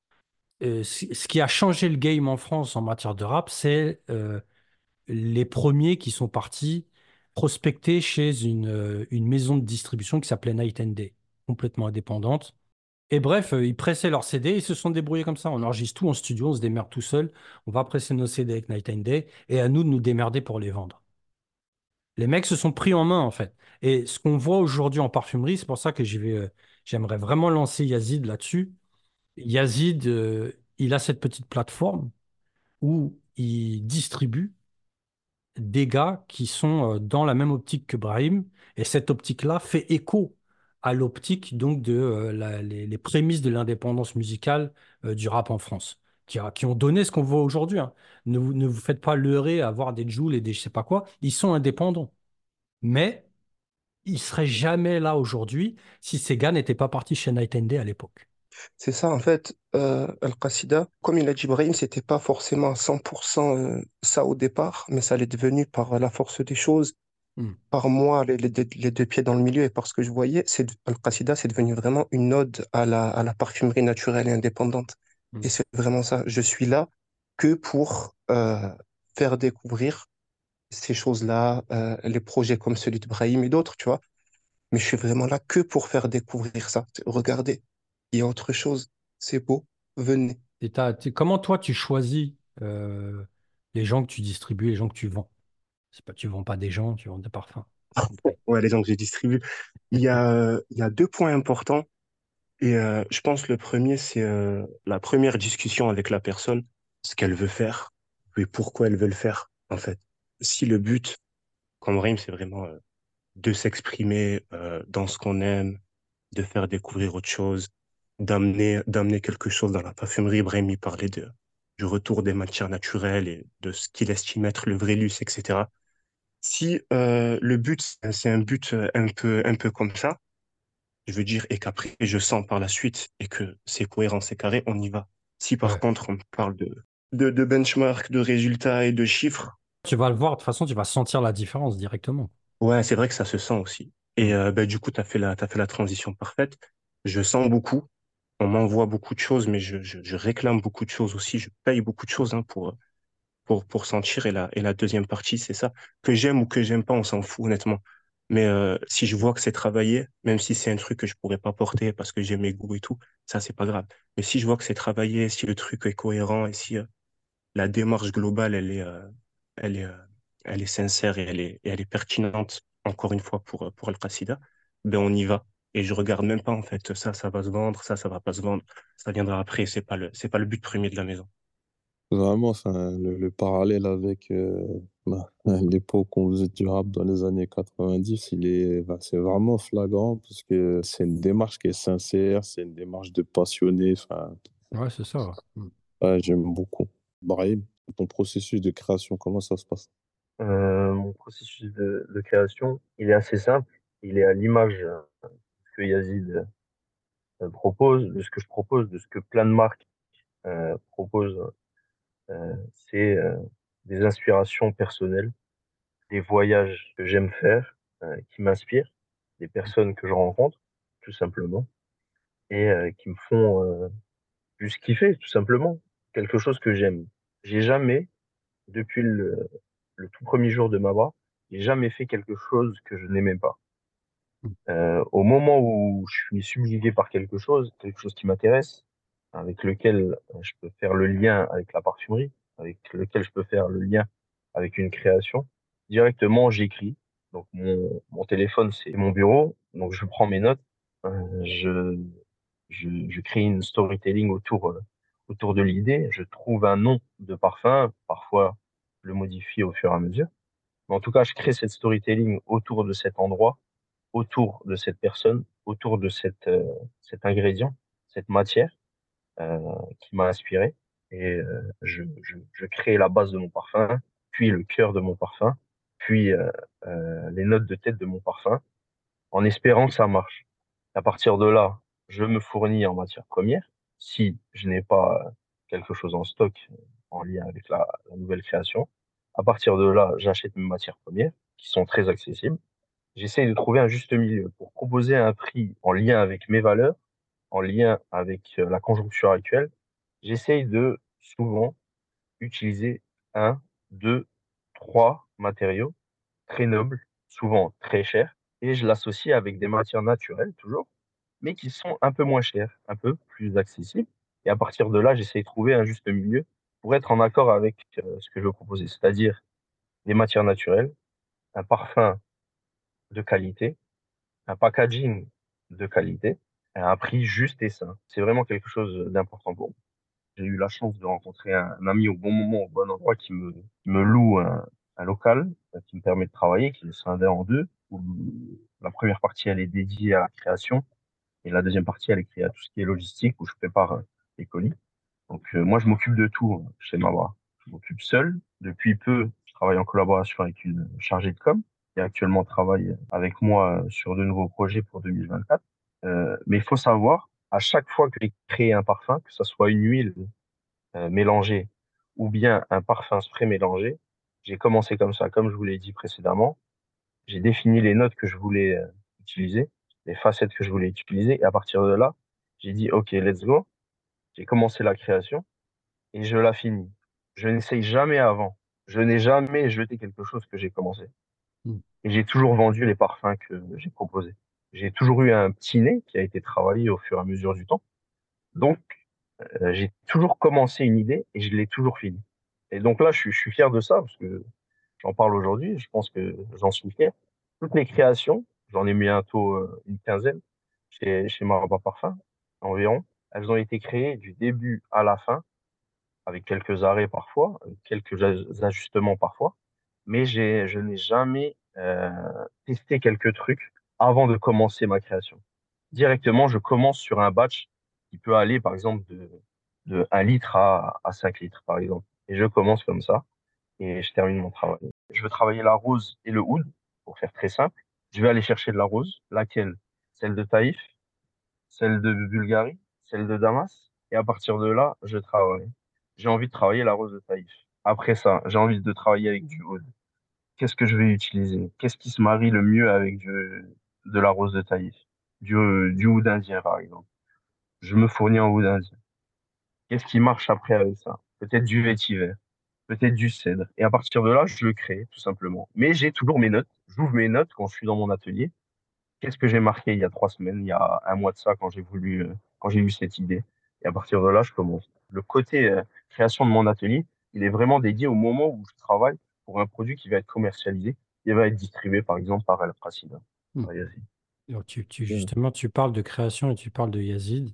Ce qui a changé le game en France en matière de rap, c'est les premiers qui sont partis prospecter chez une maison de distribution qui s'appelait Night and Day, complètement indépendante. Et bref, ils pressaient leurs CD, ils se sont débrouillés comme ça. On enregistre tout en studio, on se démerde tout seul. On va presser nos CD avec Night and Day et à nous de nous démerder pour les vendre. Les mecs se sont pris en main, en fait. Et ce qu'on voit aujourd'hui en parfumerie, c'est pour ça que j'aimerais vraiment lancer Yazid là-dessus. Yazid, il a cette petite plateforme où il distribue des gars qui sont dans la même optique que Brahim. Et cette optique-là fait écho à l'optique donc de les prémices de l'indépendance musicale du rap en France, qui ont donné ce qu'on voit aujourd'hui, hein. Ne vous faites pas leurrer à voir des Jul et des je sais pas quoi. Ils sont indépendants. Mais ils seraient jamais là aujourd'hui si ces gars n'étaient pas partis chez Night and Day à l'époque. C'est ça, en fait, Al-Qassida, comme il a dit Ibrahim, c'était pas forcément à 100% ça au départ, mais ça l'est devenu par la force des choses, Hmm. par moi, les deux pieds dans le milieu, et parce que je voyais, Al-Qassida, c'est devenu vraiment une ode à la parfumerie naturelle et indépendante. Hmm. Et c'est vraiment ça. Je suis là que pour faire découvrir ces choses-là, les projets comme celui de Brahim et d'autres, tu vois. Mais je suis vraiment là que pour faire découvrir ça. Regardez, il y a autre chose. C'est beau. Venez. Et comment toi tu choisis euh, les gens que tu distribues, les gens que tu vends? C'est pas, tu vends pas des gens, tu vends des parfums. Ouais, les gens que je distribue. Il y a deux points importants. Et je pense le premier, c'est la première discussion avec la personne, ce qu'elle veut faire et pourquoi elle veut le faire, en fait. Si le but, comme Brahim, c'est vraiment de s'exprimer dans ce qu'on aime, de faire découvrir autre chose, d'amener quelque chose dans la parfumerie. Brahim, il parlait du retour des matières naturelles et de ce qu'il estime être le vrai luxe, etc. Si le but, c'est un but un peu comme ça, je veux dire, et qu'après, je sens par la suite et que c'est cohérent, c'est carré, on y va. Si par Ouais. contre, on parle de benchmark, de résultats et de chiffres, Tu vas le voir, de toute façon, tu vas sentir la différence directement. ouais, c'est vrai que ça se sent aussi. Mm. Et bah, du coup, t'as fait la transition parfaite. Je sens beaucoup. On m'envoie beaucoup de choses, mais je réclame beaucoup de choses aussi. Je paye beaucoup de choses hein, pour sentir. Et la deuxième partie, c'est ça. Que j'aime ou que j'aime pas, on s'en fout, honnêtement. Mais si je vois que c'est travaillé, même si c'est un truc que je pourrais pas porter parce que j'ai mes goûts et tout, ça, c'est pas grave. Mais si je vois que c'est travaillé, si le truc est cohérent et si la démarche globale, elle est, euh, elle est sincère et elle est pertinente, encore une fois, pour Al-Qassida, ben on y va. Et je regarde même pas, en fait, ça va se vendre, ça va pas se vendre, ça viendra après, c'est pas le but premier de la maison. Vraiment, enfin, le parallèle avec l'époque où on faisait du rap dans les années 90, c'est vraiment flagrant parce que c'est une démarche qui est sincère, c'est une démarche de passionné. Enfin, Ouais, c'est ça. Mm. ouais, j'aime beaucoup. Brahim, ton processus de création, comment ça se passe? Mon processus de création, il est assez simple. Il est à l'image de ce que Yazid propose, de ce que je propose, de ce que plein de marques proposent. C'est des inspirations personnelles, des voyages que j'aime faire, qui m'inspirent, des personnes que je rencontre, tout simplement, et qui me font juste kiffer, tout simplement. Quelque chose que j'aime. J'ai jamais, depuis le tout premier jour de ma voix, j'ai jamais fait quelque chose que je n'aimais pas. Au moment où je suis subjugué par quelque chose qui m'intéresse, avec lequel je peux faire le lien avec la parfumerie, avec lequel je peux faire le lien avec une création, directement j'écris. Donc mon téléphone, c'est mon bureau, donc je prends mes notes, je, je crée une storytelling autour de l'idée, je trouve un nom de parfum, parfois je le modifie au fur et à mesure. Mais en tout cas, je crée cette storytelling autour de cet endroit, autour de cette personne, autour de cet ingrédient, cette matière euh, qui m'a inspiré. Et je crée la base de mon parfum, puis le cœur de mon parfum, puis les notes de tête de mon parfum, en espérant que ça marche. À partir de là, je me fournis en matière première. Si je n'ai pas quelque chose en stock en lien avec la nouvelle création, à partir de là, j'achète mes matières premières qui sont très accessibles. J'essaye de trouver un juste milieu pour proposer un prix en lien avec mes valeurs, en lien avec la conjoncture actuelle. J'essaye de souvent utiliser un, deux, trois matériaux très nobles, souvent très chers, et je l'associe avec des matières naturelles, toujours, mais qui sont un peu moins chères, un peu plus accessibles. Et à partir de là, j'essaie de trouver un juste milieu pour être en accord avec ce que je veux proposer, c'est-à-dire des matières naturelles, un parfum de qualité, un packaging de qualité, et un prix juste et sain. C'est vraiment quelque chose d'important pour moi. J'ai eu la chance de rencontrer un ami au bon moment, au bon endroit, qui me loue un local qui me permet de travailler, qui est scindé en deux, où la première partie, elle est dédiée à la création, et la deuxième partie, elle est créée à tout ce qui est logistique, où je prépare les colis. Donc, moi, je m'occupe de tout chez Mawa. Je m'occupe seul. Depuis peu, je travaille en collaboration avec une chargée de com qui actuellement travaille avec moi sur de nouveaux projets pour 2024. Mais il faut savoir, à chaque fois que j'ai créé un parfum, que ce soit une huile mélangée ou bien un parfum spray mélangé, j'ai commencé comme ça, comme je vous l'ai dit précédemment. J'ai défini les notes que je voulais utiliser, les facettes que je voulais utiliser, et à partir de là, j'ai dit, OK, let's go. J'ai commencé la création et je la finis. Je n'essaye jamais avant. Je n'ai jamais jeté quelque chose que j'ai commencé. Mm. Et j'ai toujours vendu les parfums que j'ai proposés. J'ai toujours eu un petit nez qui a été travaillé au fur et à mesure du temps. Donc, j'ai toujours commencé une idée et je l'ai toujours finie. Et donc là, je suis fier de ça parce que j'en parle aujourd'hui. Je pense que j'en suis fier. Toutes mes créations, j'en ai bientôt une quinzaine chez Marabout Parfum environ. Elles ont été créées du début à la fin, avec quelques arrêts parfois, quelques ajustements parfois. Mais je n'ai jamais testé quelques trucs avant de commencer ma création. Directement, je commence sur un batch qui peut aller, par exemple, de 1 litre à 5 litres, par exemple. Et je commence comme ça et je termine mon travail. Je veux travailler la rose et le oud, pour faire très simple. Je vais aller chercher de la rose, laquelle? Celle de Taïf, celle de Bulgarie, celle de Damas. Et à partir de là, je travaille. J'ai envie de travailler la rose de Taïf. Après ça, j'ai envie de travailler avec du oud. Qu'est-ce que je vais utiliser? Qu'est-ce qui se marie le mieux avec de la rose de Taïf? Du oud indien, par exemple. Je me fournis en oud indien. Qu'est-ce qui marche après avec ça? Peut-être du vétiver, peut-être du cèdre. Et à partir de là, je le crée, tout simplement. Mais j'ai toujours mes notes. J'ouvre mes notes quand je suis dans mon atelier. Qu'est-ce que j'ai marqué il y a 3 semaines, il y a un mois de ça, quand j'ai eu cette idée. Et à partir de là, je commence. Le côté création de mon atelier, il est vraiment dédié au moment où je travaille pour un produit qui va être commercialisé, qui va être distribué, par exemple, par El Pracida. Mm. Par Yazid. Alors, Mm. justement, tu parles de création et tu parles de Yazid.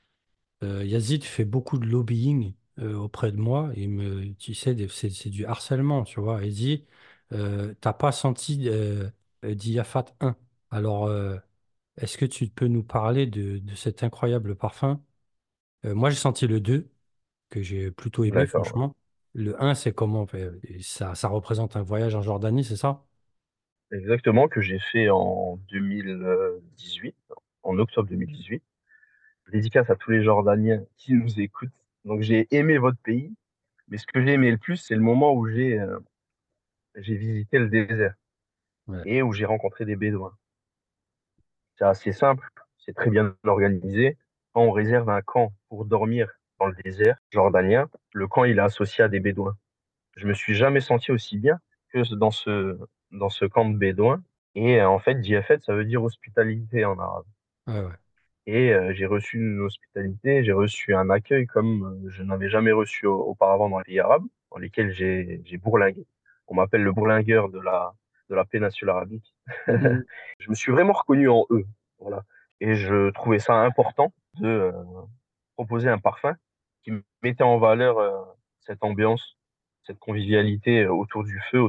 Yazid fait beaucoup de lobbying auprès de moi. Tu sais, c'est du harcèlement, tu vois. Il dit, t'as pas senti Diafat 1. Alors, est-ce que tu peux nous parler de cet incroyable parfum? Moi, j'ai senti le 2 que j'ai plutôt aimé, D'accord. franchement. Le un, c'est comment? Enfin, ça représente un voyage en Jordanie, c'est ça? Exactement, que j'ai fait en 2018, en octobre 2018. Dédicace à tous les Jordaniens qui nous écoutent. Donc, j'ai aimé votre pays, mais ce que j'ai aimé le plus, c'est le moment où j'ai visité le désert Ouais. et où j'ai rencontré des Bédouins. C'est assez simple, c'est très bien organisé. Quand on réserve un camp pour dormir dans le désert jordanien, le camp il est associé à des Bédouins. Je me suis jamais senti aussi bien que dans ce camp de Bédouins. Et en fait, Diafet, ça veut dire hospitalité en arabe. Ouais, ouais. Et j'ai reçu une hospitalité, j'ai reçu un accueil comme je n'avais jamais reçu auparavant dans les pays arabes, dans lesquels j'ai bourlingué. On m'appelle le bourlingueur de la péninsule arabique. Mhm. Je me suis vraiment reconnu en eux. Voilà. Et je trouvais ça important de proposer un parfum qui mettait en valeur cette ambiance, cette convivialité autour du feu,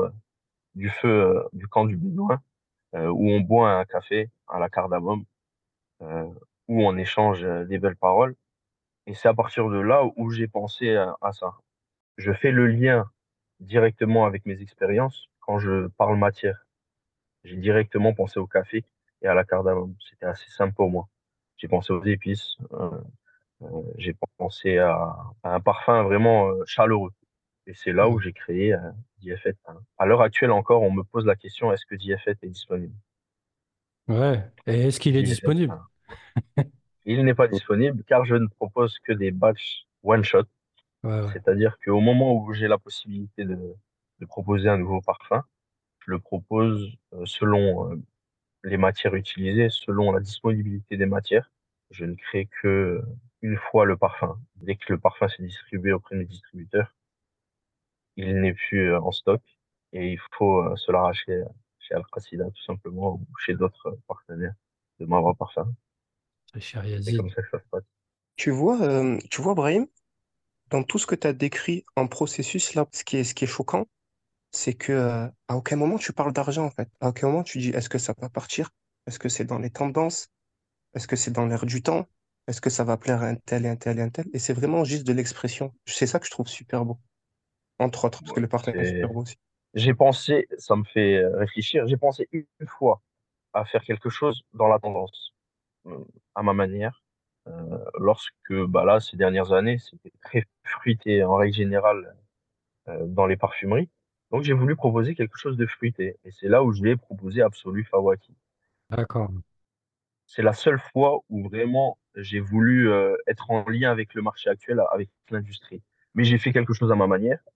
du camp du Bédouin, où on boit un café à la cardamome, euh, où on échange des belles paroles. Et c'est à partir de là où j'ai pensé à ça. Je fais le lien directement avec mes expériences quand je parle matière. J'ai directement pensé au café et à la cardamome. C'était assez simple pour moi. J'ai pensé aux épices, j'ai pensé à un parfum vraiment chaleureux. Et c'est là où Ouais. j'ai créé DFet. À l'heure actuelle encore, on me pose la question, est-ce que DFet est disponible? Ouais. Et est-ce qu'il est DFet, disponible? il n'est pas disponible car je ne propose que des batchs one shot. Ouais, ouais. C'est-à-dire qu'au moment où j'ai la possibilité de proposer un nouveau parfum, je le propose selon les matières utilisées, selon la disponibilité des matières. Je ne crée que une fois le parfum. Dès que le parfum s'est distribué auprès de mes distributeurs, il n'est plus en stock et il faut se l'arracher chez Al-Qasida tout simplement ou chez d'autres partenaires de Mavra Parfum. Très cher C'est comme Yazid. ça que ça se passe. Tu vois, Brahim, dans tout ce que tu as décrit en processus, là, ce qui est choquant, c'est que à aucun moment tu parles d'argent, en fait. À aucun moment tu dis est-ce que ça va partir? Est-ce que c'est dans les tendances? Est-ce que c'est dans l'air du temps? Est-ce que ça va plaire à un tel et un tel et un tel? Et c'est vraiment juste de l'expression. C'est ça que je trouve super beau, entre autres, parce que Ouais, le parfum est super beau aussi. j'ai pensé, ça me fait réfléchir, j'ai pensé une fois à faire quelque chose dans la tendance, à ma manière, lorsque, bah là, ces dernières années, c'était très fruité en règle générale dans les parfumeries. Donc, j'ai voulu proposer quelque chose de fruité. Et c'est là où je l'ai proposé Absolu Fawaki. D'accord. C'est la seule fois où vraiment j'ai voulu être en lien avec le marché actuel, avec l'industrie. Mais j'ai fait quelque chose à ma manière.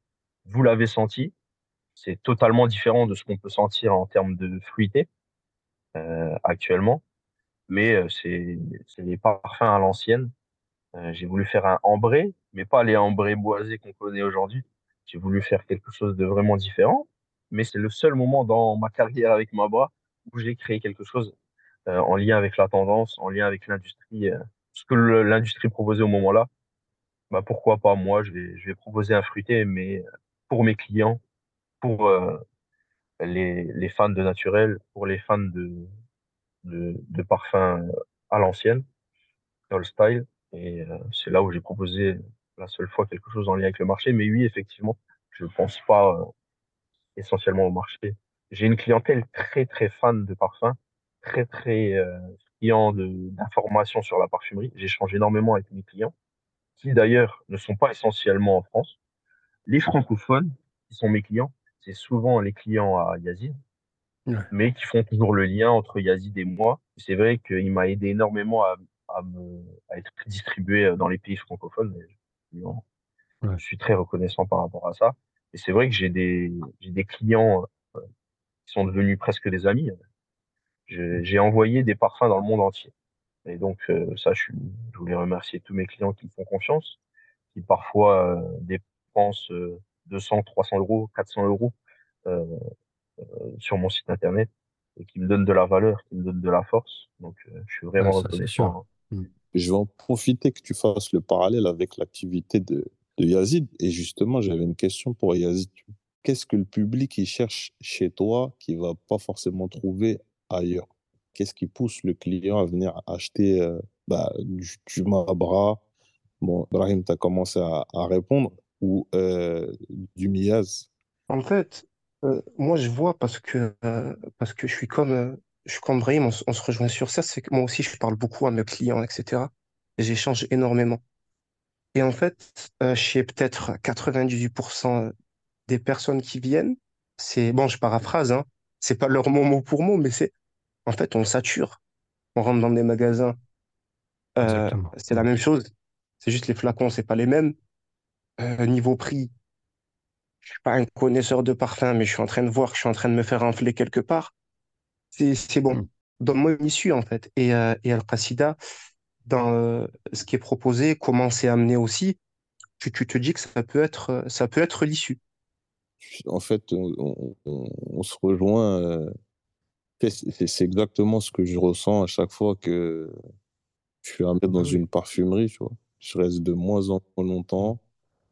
Vous l'avez senti, c'est totalement différent de ce qu'on peut sentir en termes de fruité actuellement, mais c'est les parfums à l'ancienne. J'ai voulu faire un ambré, mais pas les ambrés boisés qu'on connaît aujourd'hui. J'ai voulu faire quelque chose de vraiment différent, mais c'est le seul moment dans ma carrière avec Mabra où j'ai créé quelque chose en lien avec la tendance, en lien avec l'industrie, ce que l'industrie proposait au moment-là. Bah pourquoi pas moi, je vais proposer un fruité, mais pour mes clients, pour les fans de naturel, pour les fans de parfums à l'ancienne, dans le style. Et c'est là où j'ai proposé la seule fois quelque chose en lien avec le marché. Mais oui, effectivement, je pense pas essentiellement au marché. J'ai une clientèle très, très fan de parfums, très, très friand d'informations sur la parfumerie. J'échange énormément avec mes clients, qui d'ailleurs ne sont pas essentiellement en France. Les francophones, qui sont mes clients, c'est souvent les clients à Yazid, Ouais. mais qui font toujours le lien entre Yazid et moi. C'est vrai qu'il m'a aidé énormément à être distribué dans les pays francophones. Et Ouais. je suis très reconnaissant par rapport à ça. Et c'est vrai que j'ai des clients qui sont devenus presque des amis. J'ai envoyé des parfums dans le monde entier. Et donc, je voulais remercier tous mes clients qui me font confiance, qui parfois dépensent 200, 300 euros, 400 euros euh, sur mon site internet et qui me donnent de la valeur, qui me donnent de la force. Donc, je suis Ouais, vraiment ça, c'est sûr. reconnaissant, hein. Mm. Je vais en profiter que tu fasses le parallèle avec l'activité de Yazid. Et justement, j'avais une question pour Yazid. Qu'est-ce que le public il cherche chez toi qu'il va pas forcément trouver ailleurs? Qu'est-ce qui pousse le client à venir acheter du Mabra? Bon, Brahim, tu as commencé à répondre. Ou du Miaz. En fait, moi, je vois parce que je suis comme Brahim, on se rejoint sur ça, c'est que moi aussi, je parle beaucoup à mes clients, etc. Et j'échange énormément. Et en fait, chez peut-être 98% des personnes qui viennent, c'est, bon, je paraphrase, hein, c'est pas leur mot pour mot, mais c'est, en fait, on sature. On rentre dans des magasins, Exactement. c'est la Mm. même chose. C'est juste les flacons, c'est pas les mêmes. Niveau prix, je suis pas un connaisseur de parfum, mais je suis en train de voir que je suis en train de me faire enfler quelque part. C'est bon. Mm. Donne-moi une issue, en fait. Et Al-Qasida, dans ce qui est proposé, comment c'est amené aussi, tu te dis que ça peut être l'issue. En fait, on se rejoint. C'est exactement ce que je ressens à chaque fois que je suis amené Bah dans oui. une parfumerie, tu vois. Je reste de moins en moins Mm. longtemps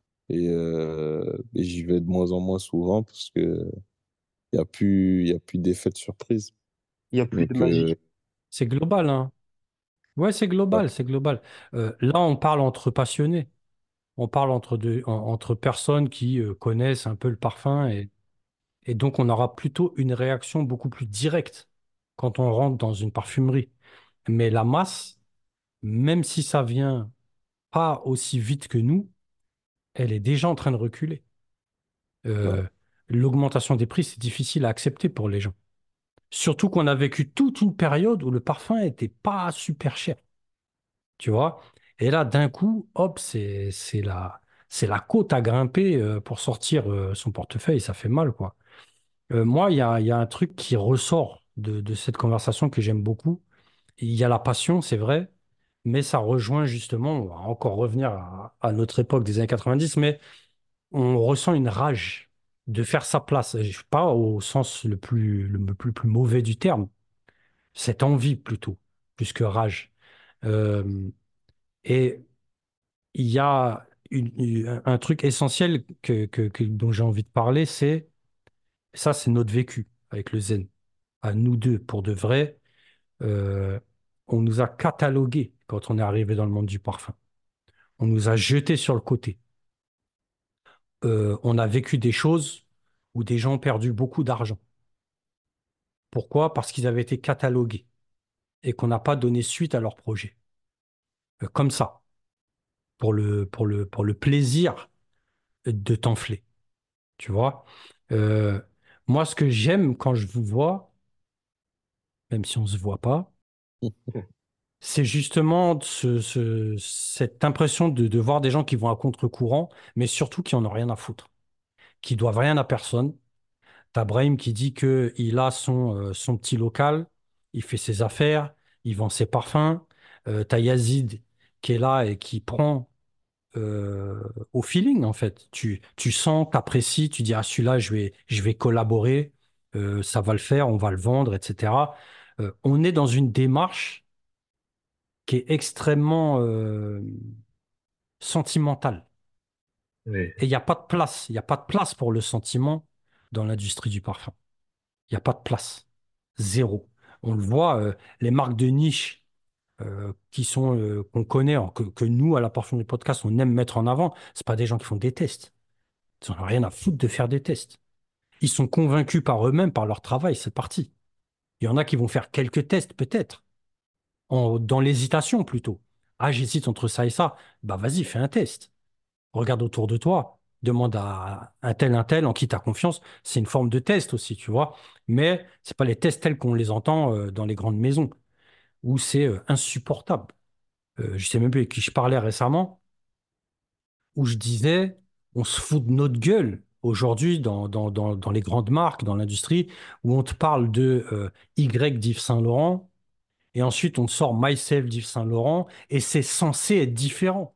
et j'y vais de moins en moins souvent parce que il y a plus d'effet de surprise. Il n'y a plus de Donc, magie. C'est global, hein. Ouais, c'est ouais. global, c'est global. Là, on parle entre passionnés. On parle entre personnes qui connaissent un peu le parfum et donc on aura plutôt une réaction beaucoup plus directe quand on rentre dans une parfumerie. Mais la masse, même si ça vient pas aussi vite que nous, elle est déjà en train de reculer. Ouais. Euh, L'augmentation des prix, c'est difficile à accepter pour les gens. Surtout qu'on a vécu toute une période où le parfum n'était pas super cher, tu vois. Et là, d'un coup, hop, c'est la côte à grimper pour sortir son portefeuille. Ça fait mal, quoi. Moi, il y a un truc qui ressort de cette conversation que j'aime beaucoup. Il y a la passion, c'est vrai, mais ça rejoint justement, on va encore revenir à notre époque des années 90, mais on ressent une rage de faire sa place. Et pas au sens plus mauvais du terme, cette envie plutôt, plus que rage. Euh, et il y a un truc essentiel dont j'ai envie de parler, c'est notre vécu avec le zen. À nous deux, pour de vrai, euh, on nous a catalogués quand on est arrivé dans le monde du parfum. On nous a jetés sur le côté. On a vécu des choses où des gens ont perdu beaucoup d'argent. Pourquoi? Parce qu'ils avaient été catalogués et qu'on n'a pas donné suite à leur projet. Comme ça, pour le plaisir de t'enfler. Tu vois? Euh, Moi, ce que j'aime quand je vous vois, même si on ne se voit pas, c'est justement cette impression de voir des gens qui vont à contre-courant, mais surtout qui en ont rien à foutre. qui doivent rien à personne. T'as Brahim qui dit qu'il a son petit local, il fait ses affaires, il vend ses parfums. T'as Yazid qui est là et qui prend euh, au feeling, en fait. Tu sens, t'apprécies, tu dis, ah, celui-là, je vais collaborer, ça va le faire, on va le vendre, etc. On est dans une démarche qui est extrêmement sentimentale. Oui, Et il n'y a pas de place, il n'y a pas de place pour le sentiment dans l'industrie du parfum. Il n'y a pas de place. Zéro. On le voit, les marques de niche qu'on connaît, hein, que nous, à la Parfumerie Podcast, on aime mettre en avant, c'est pas des gens qui font des tests. Ils n'ont rien à foutre de faire des tests. Ils sont convaincus par eux-mêmes, par leur travail, c'est parti. Il y en a qui vont faire quelques tests, peut-être, dans l'hésitation plutôt. Ah, j'hésite entre ça et ça. Bah vas-y, fais un test. Regarde autour de toi. Demande à un tel en qui tu as confiance. C'est une forme de test aussi, tu vois. Mais c'est pas les tests tels qu'on les entend dans les grandes maisons, où c'est insupportable. Je sais même plus avec qui je parlais récemment, où je disais, on se fout de notre gueule aujourd'hui dans les grandes marques, dans l'industrie, où on te parle de Y d'Yves Saint-Laurent, et ensuite on te sort Myself d'Yves Saint-Laurent, et c'est censé être différent.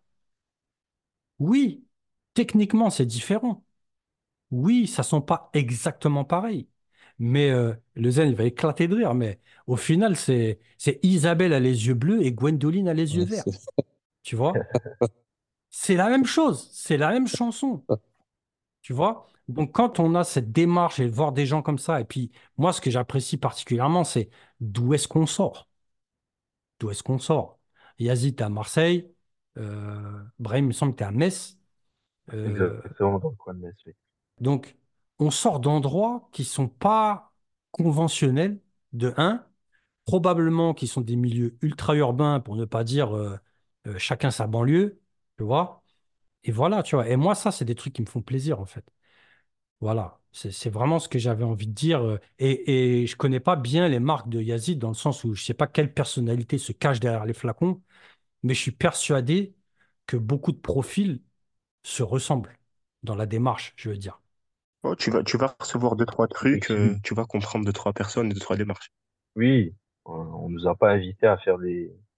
Oui, techniquement c'est différent. Oui, ça sent pas exactement pareil. Mais le zen, il va éclater de rire. Mais au final, c'est Isabelle a les yeux bleus et Gwendoline a les yeux Ouais, verts. Tu vois? C'est la même chose. C'est la même chanson. Tu vois? Donc, quand on a cette démarche et voir des gens comme ça, et puis moi, ce que j'apprécie particulièrement, c'est d'où est-ce qu'on sort? D'où est-ce qu'on sort? Yazid, t'es à Marseille. Brahim, il me semble que t'es à Metz. Euh, exactement dans le coin de Metz, oui. donc, on sort d'endroits qui sont pas conventionnels, de un, probablement qui sont des milieux ultra-urbains, pour ne pas dire chacun sa banlieue, tu vois? Et voilà, tu vois. Et moi, ça, c'est des trucs qui me font plaisir, en fait. Voilà, c'est vraiment ce que j'avais envie de dire. Et je connais pas bien les marques de Yazid dans le sens où je sais pas quelle personnalité se cache derrière les flacons, mais je suis persuadé que beaucoup de profils se ressemblent dans la démarche, je veux dire. Oh, tu vas recevoir deux, trois trucs, Effectivement. tu vas comprendre deux, trois personnes et deux, trois démarches. Oui, on nous a pas invités à faire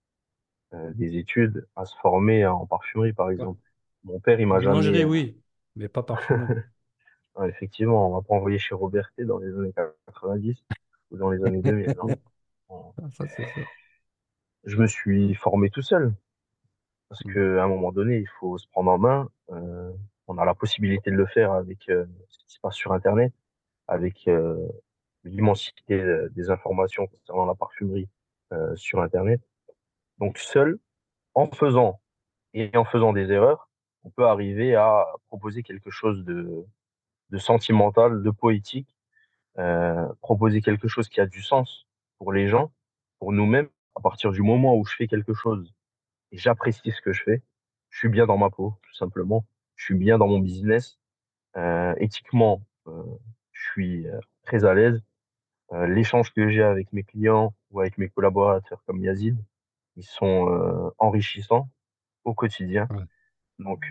des études, à se former en parfumerie, par Ouais. exemple. Mon père, il m'a jamais. Boulangerie, oui, mais pas parfumerie. Ouais, effectivement, on m'a pas envoyé chez Robertet dans les années 90 ou dans les années 2000, non. On- Ah, ça, c'est ça. Je me suis formé tout seul parce Mm. que à un moment donné, il faut se prendre en main. On a la possibilité de le faire avec ce qui se passe sur Internet, avec l'immensité des informations concernant la parfumerie sur Internet. Donc seul, en faisant et en faisant des erreurs, on peut arriver à proposer quelque chose de sentimental, de poétique, proposer quelque chose qui a du sens pour les gens, pour nous-mêmes. À partir du moment où je fais quelque chose et j'apprécie ce que je fais, je suis bien dans ma peau, tout simplement. Je suis bien dans mon business. Éthiquement, je suis très à l'aise. L'échange que j'ai avec mes clients ou avec mes collaborateurs comme Yazid, ils sont enrichissants au quotidien. Ouais. Donc,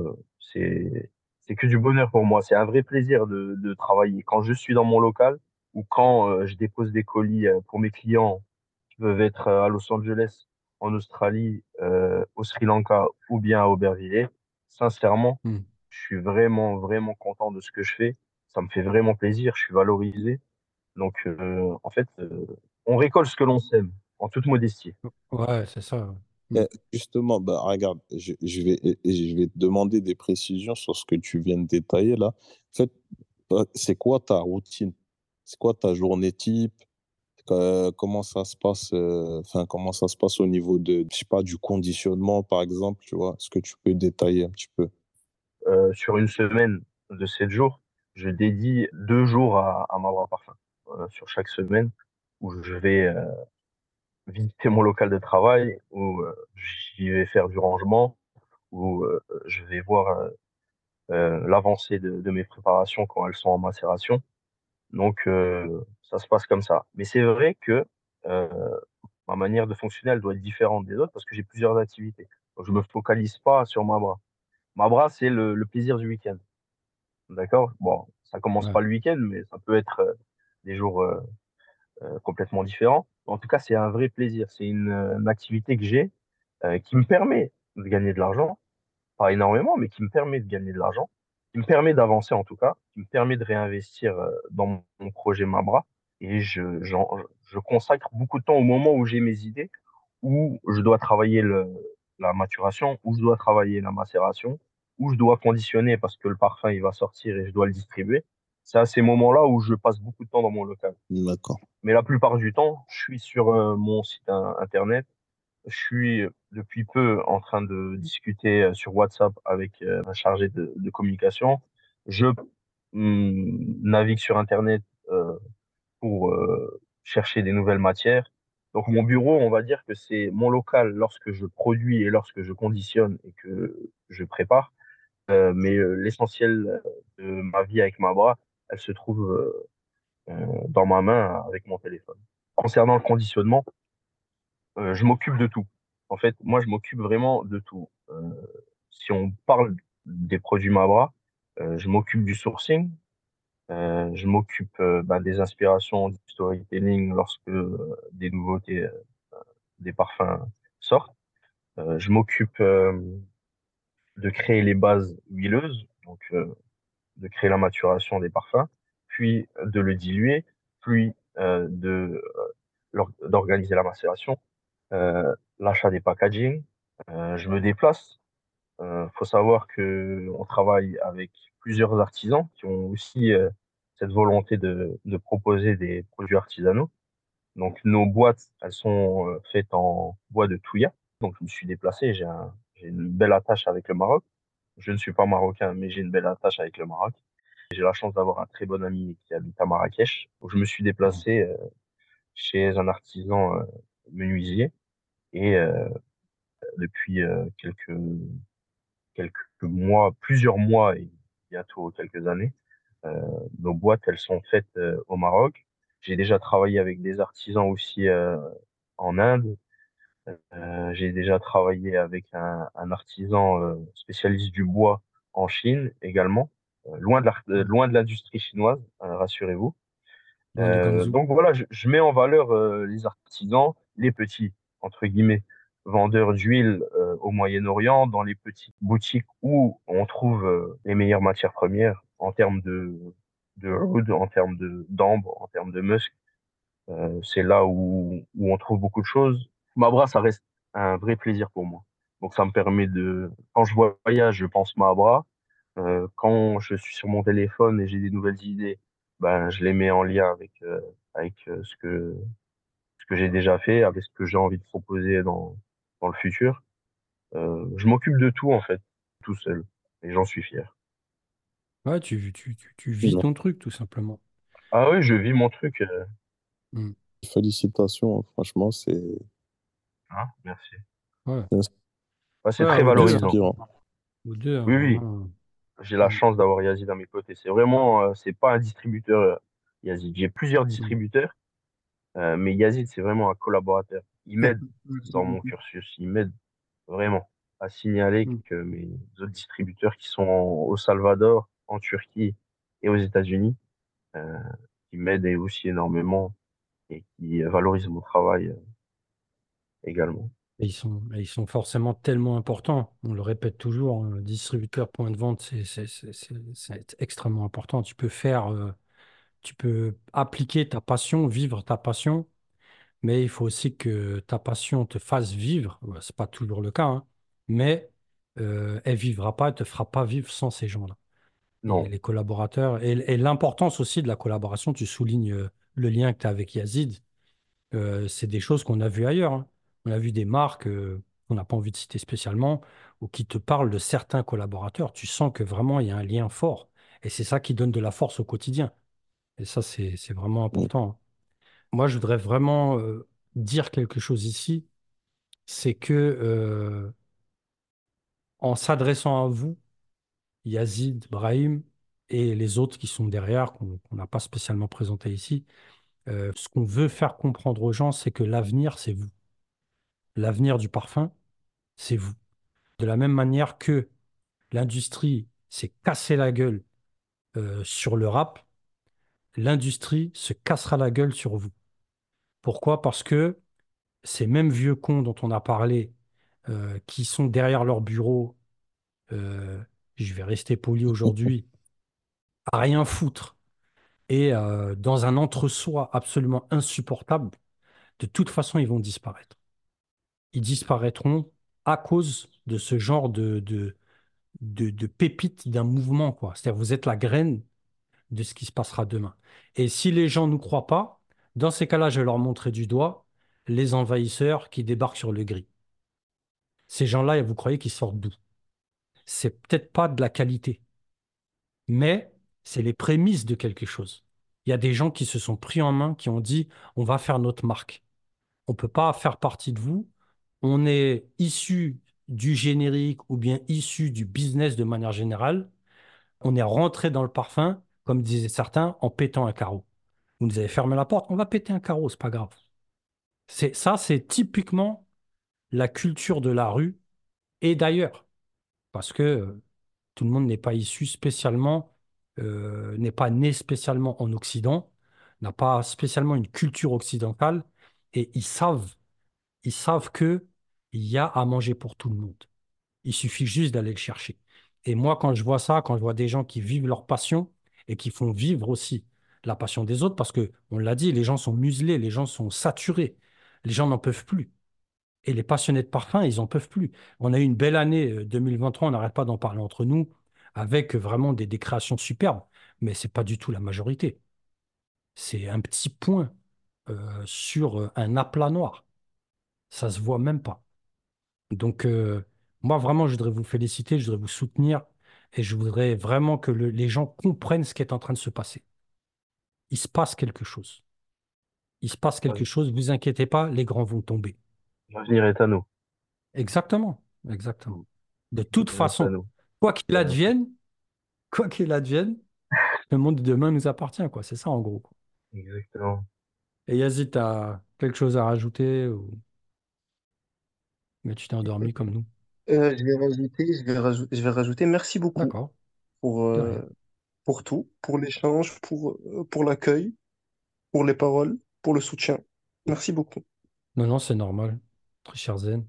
c'est que du bonheur pour moi. C'est un vrai plaisir de travailler. Quand je suis dans mon local ou quand je dépose des colis pour mes clients qui peuvent être à Los Angeles, en Australie, au Sri Lanka ou bien à Aubervilliers, sincèrement, Mm. je suis vraiment, vraiment content de ce que je fais. Ça me fait vraiment plaisir. Je suis valorisé. Donc, en fait, on récolte ce que l'on sème, en toute modestie. Ouais, c'est ça. Ouais. Mm. Justement, bah, regarde, je vais te demander des précisions sur ce que tu viens de détailler là. En fait, c'est quoi ta routine? C'est quoi ta journée type? Comment ça se passe, enfin, comment ça se passe au niveau je sais pas, du conditionnement, par exemple, tu vois? Est-ce que tu peux détailler un petit peu? Sur une semaine de 7 jours, je dédie 2 jours à ma voie parfum. Sur chaque semaine, où je vais visiter mon local de travail, où j'y vais faire du rangement, où je vais voir l'avancée de mes préparations quand elles sont en macération. Donc, ça se passe comme ça. Mais c'est vrai que euh, ma manière de fonctionner, elle doit être différente des autres parce que j'ai plusieurs activités. Donc, je me focalise pas sur ma bras. Ma bras, c'est le plaisir du week-end. D'accord? Bon, ça commence Ouais. pas le week-end, mais ça peut être des jours complètement différents. En tout cas, c'est un vrai plaisir. C'est une activité que j'ai qui me permet de gagner de l'argent, pas énormément, mais qui me permet de gagner de l'argent, qui me permet d'avancer en tout cas, qui me permet de réinvestir dans mon projet Mabra. Et je consacre beaucoup de temps au moment où j'ai mes idées, où je dois travailler la maturation, où je dois travailler la macération, où je dois conditionner parce que le parfum il va sortir et je dois le distribuer. C'est à ces moments-là où je passe beaucoup de temps dans mon local. D'accord. Mais la plupart du temps, je suis sur mon site internet. Je suis depuis peu en train de discuter sur WhatsApp avec un chargé de communication. Je navigue sur Internet pour chercher des nouvelles matières. Donc mon bureau, on va dire que c'est mon local lorsque je produis et lorsque je conditionne et que je prépare. Mais l'essentiel de ma vie avec ma bras, elle se trouve dans ma main avec mon téléphone. Concernant le conditionnement, je m'occupe de tout. En fait, moi, je m'occupe vraiment de tout. Si on parle des produits Mabra, je m'occupe du sourcing, je m'occupe des inspirations, du storytelling lorsque des nouveautés, des parfums sortent. Je m'occupe de créer les bases huileuses, donc de créer la maturation des parfums, puis de le diluer, puis d'organiser la macération, l'achat des packaging. Je me déplace. Faut savoir que on travaille avec plusieurs artisans qui ont aussi cette volonté de proposer des produits artisanaux. Donc nos boîtes, elles sont faites en bois de Touya. Donc je me suis déplacé, j'ai une belle attache avec le Maroc. Je ne suis pas marocain, mais j'ai une belle attache avec le Maroc. J'ai la chance d'avoir un très bon ami qui habite à Marrakech. Donc je me suis déplacé chez un artisan menuisier et depuis quelques mois, plusieurs mois et bientôt quelques années, euh, nos boîtes, elles sont faites au Maroc. J'ai déjà travaillé avec des artisans aussi en Inde. J'ai déjà travaillé avec un artisan spécialiste du bois en Chine également, loin de l'industrie chinoise, rassurez-vous. Loin du Ganzhou. Donc voilà, je mets en valeur les artisans, les petits, entre guillemets, vendeurs d'huile au Moyen-Orient, dans les petites boutiques où on trouve les meilleures matières premières en termes de oud, en termes d'ambre, en termes de musk. C'est là où on trouve beaucoup de choses. Mabra, ça reste un vrai plaisir pour moi. Donc ça me permet quand je voyage, je pense Mabra. Quand je suis sur mon téléphone et j'ai des nouvelles idées, ben, je les mets en lien avec ce que j'ai déjà fait, avec ce que j'ai envie de proposer dans le futur. Je m'occupe de tout, en fait, tout seul. Et j'en suis fier. Ouais, tu vis Non. ton truc, tout simplement. Ah oui, je vis mon truc. Mm. Félicitations, franchement, Hein, merci. Ouais. Ouais, c'est Ouais, à très vous deux, hein. valorisant. inspirant. Vous deux, hein, Oui, oui, vraiment. j'ai la Mm. chance d'avoir Yazid à mes côtés. C'est vraiment, c'est pas un distributeur, Yazid. J'ai plusieurs Mm. distributeurs, mais Yazid, c'est vraiment un collaborateur. Il m'aide dans mon cursus. Il m'aide vraiment à signaler Mm. que mes autres distributeurs qui sont au Salvador, en Turquie et aux États-Unis, euh, qui m'aident aussi énormément et qui valorisent mon travail également. Et ils sont forcément tellement importants. On le répète toujours, hein, distributeur, point de vente, c'est extrêmement important. Tu peux appliquer ta passion, vivre ta passion, mais il faut aussi que ta passion te fasse vivre. Ouais, c'est pas toujours le cas, hein, mais elle vivra pas, elle te fera pas vivre sans ces gens-là. Et Non, les collaborateurs, et l'importance aussi de la collaboration, tu soulignes le lien que tu as avec Yazid. C'est des choses qu'on a vues ailleurs, hein. On a vu des marques qu'on n'a pas envie de citer spécialement ou qui te parlent de certains collaborateurs. Tu sens que vraiment il y a un lien fort. Et c'est ça qui donne de la force au quotidien. Et ça, c'est vraiment Mm. important, hein. Moi, je voudrais vraiment dire quelque chose ici. C'est que en s'adressant à vous, Yazid, Brahim et les autres qui sont derrière, qu'on n'a pas spécialement présenté ici, ce qu'on veut faire comprendre aux gens, c'est que l'avenir, c'est vous. L'avenir du parfum, c'est vous. De la même manière que l'industrie s'est cassé la gueule sur le rap, l'industrie se cassera la gueule sur vous. Pourquoi? Parce que ces mêmes vieux cons dont on a parlé, qui sont derrière leur bureau, euh, je vais rester poli aujourd'hui, à rien foutre et dans un entre-soi absolument insupportable, de toute façon, ils vont disparaître. Ils disparaîtront à cause de ce genre de pépites d'un mouvement, quoi. C'est-à-dire, vous êtes la graine de ce qui se passera demain. Et si les gens ne nous croient pas, dans ces cas-là, je vais leur montrer du doigt les envahisseurs qui débarquent sur le gris. Ces gens-là, vous croyez qu'ils sortent d'où? C'est peut-être pas de la qualité, mais c'est les prémices de quelque chose. Il y a des gens qui se sont pris en main, qui ont dit, on va faire notre marque. On ne peut pas faire partie de vous. On est issu du générique ou bien issu du business de manière générale. On est rentré dans le parfum, comme disaient certains, en pétant un carreau. Vous nous avez fermé la porte, on va péter un carreau, c'est pas grave. C'est typiquement la culture de la rue et d'ailleurs, parce que tout le monde n'est pas issu spécialement, n'est pas né spécialement en Occident, n'a pas spécialement une culture occidentale et ils savent que il y a à manger pour tout le monde. Il suffit juste d'aller le chercher. Et moi, quand je vois ça, quand je vois des gens qui vivent leur passion et qui font vivre aussi la passion des autres, parce que, on l'a dit, les gens sont muselés, les gens sont saturés, les gens n'en peuvent plus. Et les passionnés de parfum, ils n'en peuvent plus. On a eu une belle année 2023, on n'arrête pas d'en parler entre nous, avec vraiment des créations superbes, mais ce n'est pas du tout la majorité. C'est un petit point sur un aplat noir. Ça se voit même pas. Donc, moi, vraiment, je voudrais vous féliciter, je voudrais vous soutenir et je voudrais vraiment que les gens comprennent ce qui est en train de se passer. Il se passe quelque chose. Il se passe quelque chose, vous inquiétez pas, les grands vont tomber. L'avenir est à nous. Exactement, exactement. De toute L'avenir est à façon, nous. quoi qu'il Euh, advienne, quoi qu'il advienne, le monde de demain nous appartient, quoi. C'est ça, en gros, quoi. Exactement. Et Yazid, tu as quelque chose à rajouter ou... Mais tu t'es endormi comme nous. Je vais rajouter. Merci beaucoup D'accord, pour, de rien. pour tout, pour l'échange, pour l'accueil, pour les paroles, pour le soutien. Merci beaucoup. Non, non, c'est normal. Très cher Zen.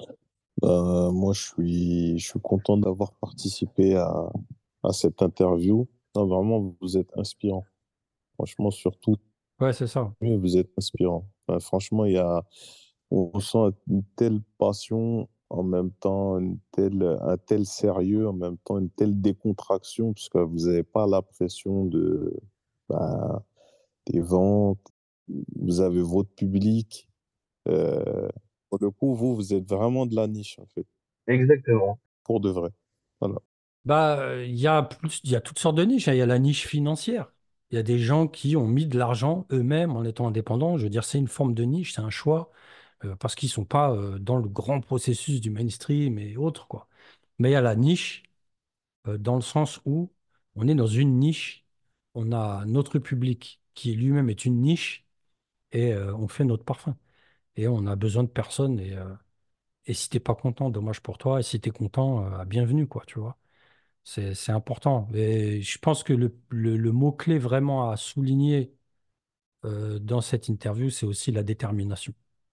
Moi, je suis content d'avoir participé à cette interview. Non, vraiment, vous êtes inspirant. Franchement, surtout, Ouais, c'est ça. vous êtes inspirant. Enfin, franchement, on ressent une telle passion, en même temps, un tel sérieux, en même temps, une telle décontraction, parce que vous n'avez pas la pression bah, des ventes. Vous avez votre public. Euh, pour le coup, vous êtes vraiment de la niche, en fait, Exactement. pour de vrai. Voilà. Bah, il y a toutes sortes de niches, hein. Il y a la niche financière. Il y a des gens qui ont mis de l'argent eux-mêmes en étant indépendants. Je veux dire, c'est une forme de niche, c'est un choix, parce qu'ils sont pas dans le grand processus du mainstream et autres, quoi. Mais il y a la niche, dans le sens où on est dans une niche, on a notre public qui lui-même est une niche et on fait notre parfum. Et on a besoin de personnes. Et si t'es pas content, dommage pour toi. Et si t'es content, bienvenue, quoi, tu vois. C'est important. Et je pense que le mot-clé vraiment à souligner dans cette interview, c'est aussi la détermination.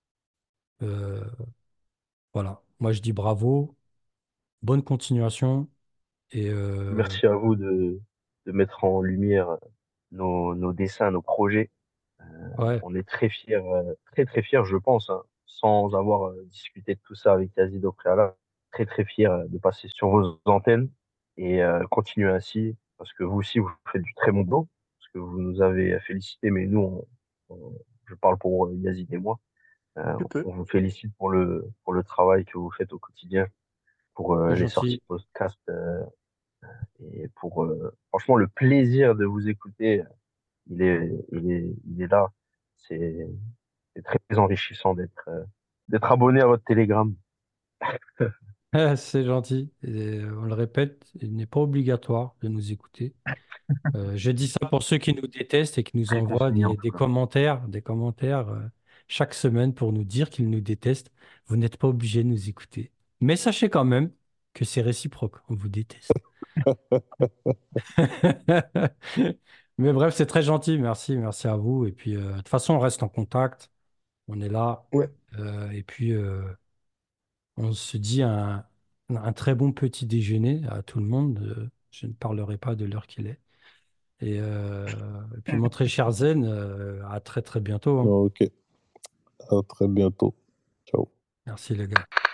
Euh, voilà. Moi, je dis bravo, bonne continuation. Et Merci à vous de mettre en lumière nos dessins, nos projets. ouais, On est très fiers, très très fiers, je pense, hein, sans avoir discuté de tout ça avec Yazid au préalable. Très très fiers de passer sur vos antennes et continuer ainsi, parce que vous aussi, vous faites du très bon boulot, parce que vous nous avez félicité, mais nous, je parle pour Yazid et moi, Tu peux. on vous félicite pour le travail que vous faites au quotidien, pour c'est les sorties gentil. de podcast et pour franchement le plaisir de vous écouter, il est là. C'est c'est très enrichissant d'être abonné à votre Telegram. C'est gentil. Et, on le répète, il n'est pas obligatoire de nous écouter. Je dis ça pour ceux qui nous détestent et qui nous Très envoient conseillé en tout cas. des commentaires chaque semaine pour nous dire qu'ils nous détestent. Vous n'êtes pas obligé de nous écouter. Mais sachez quand même que c'est réciproque. On vous déteste. Mais bref, c'est très gentil. Merci, merci à vous. Et puis, de toute façon, on reste en contact. On est là. Ouais. Et puis, on se dit un très bon petit déjeuner à tout le monde. Je ne parlerai pas de l'heure qu'il est. Et puis, mon très cher Zen, à très très bientôt, hein. Ok, à très bientôt. Ciao. Merci les gars.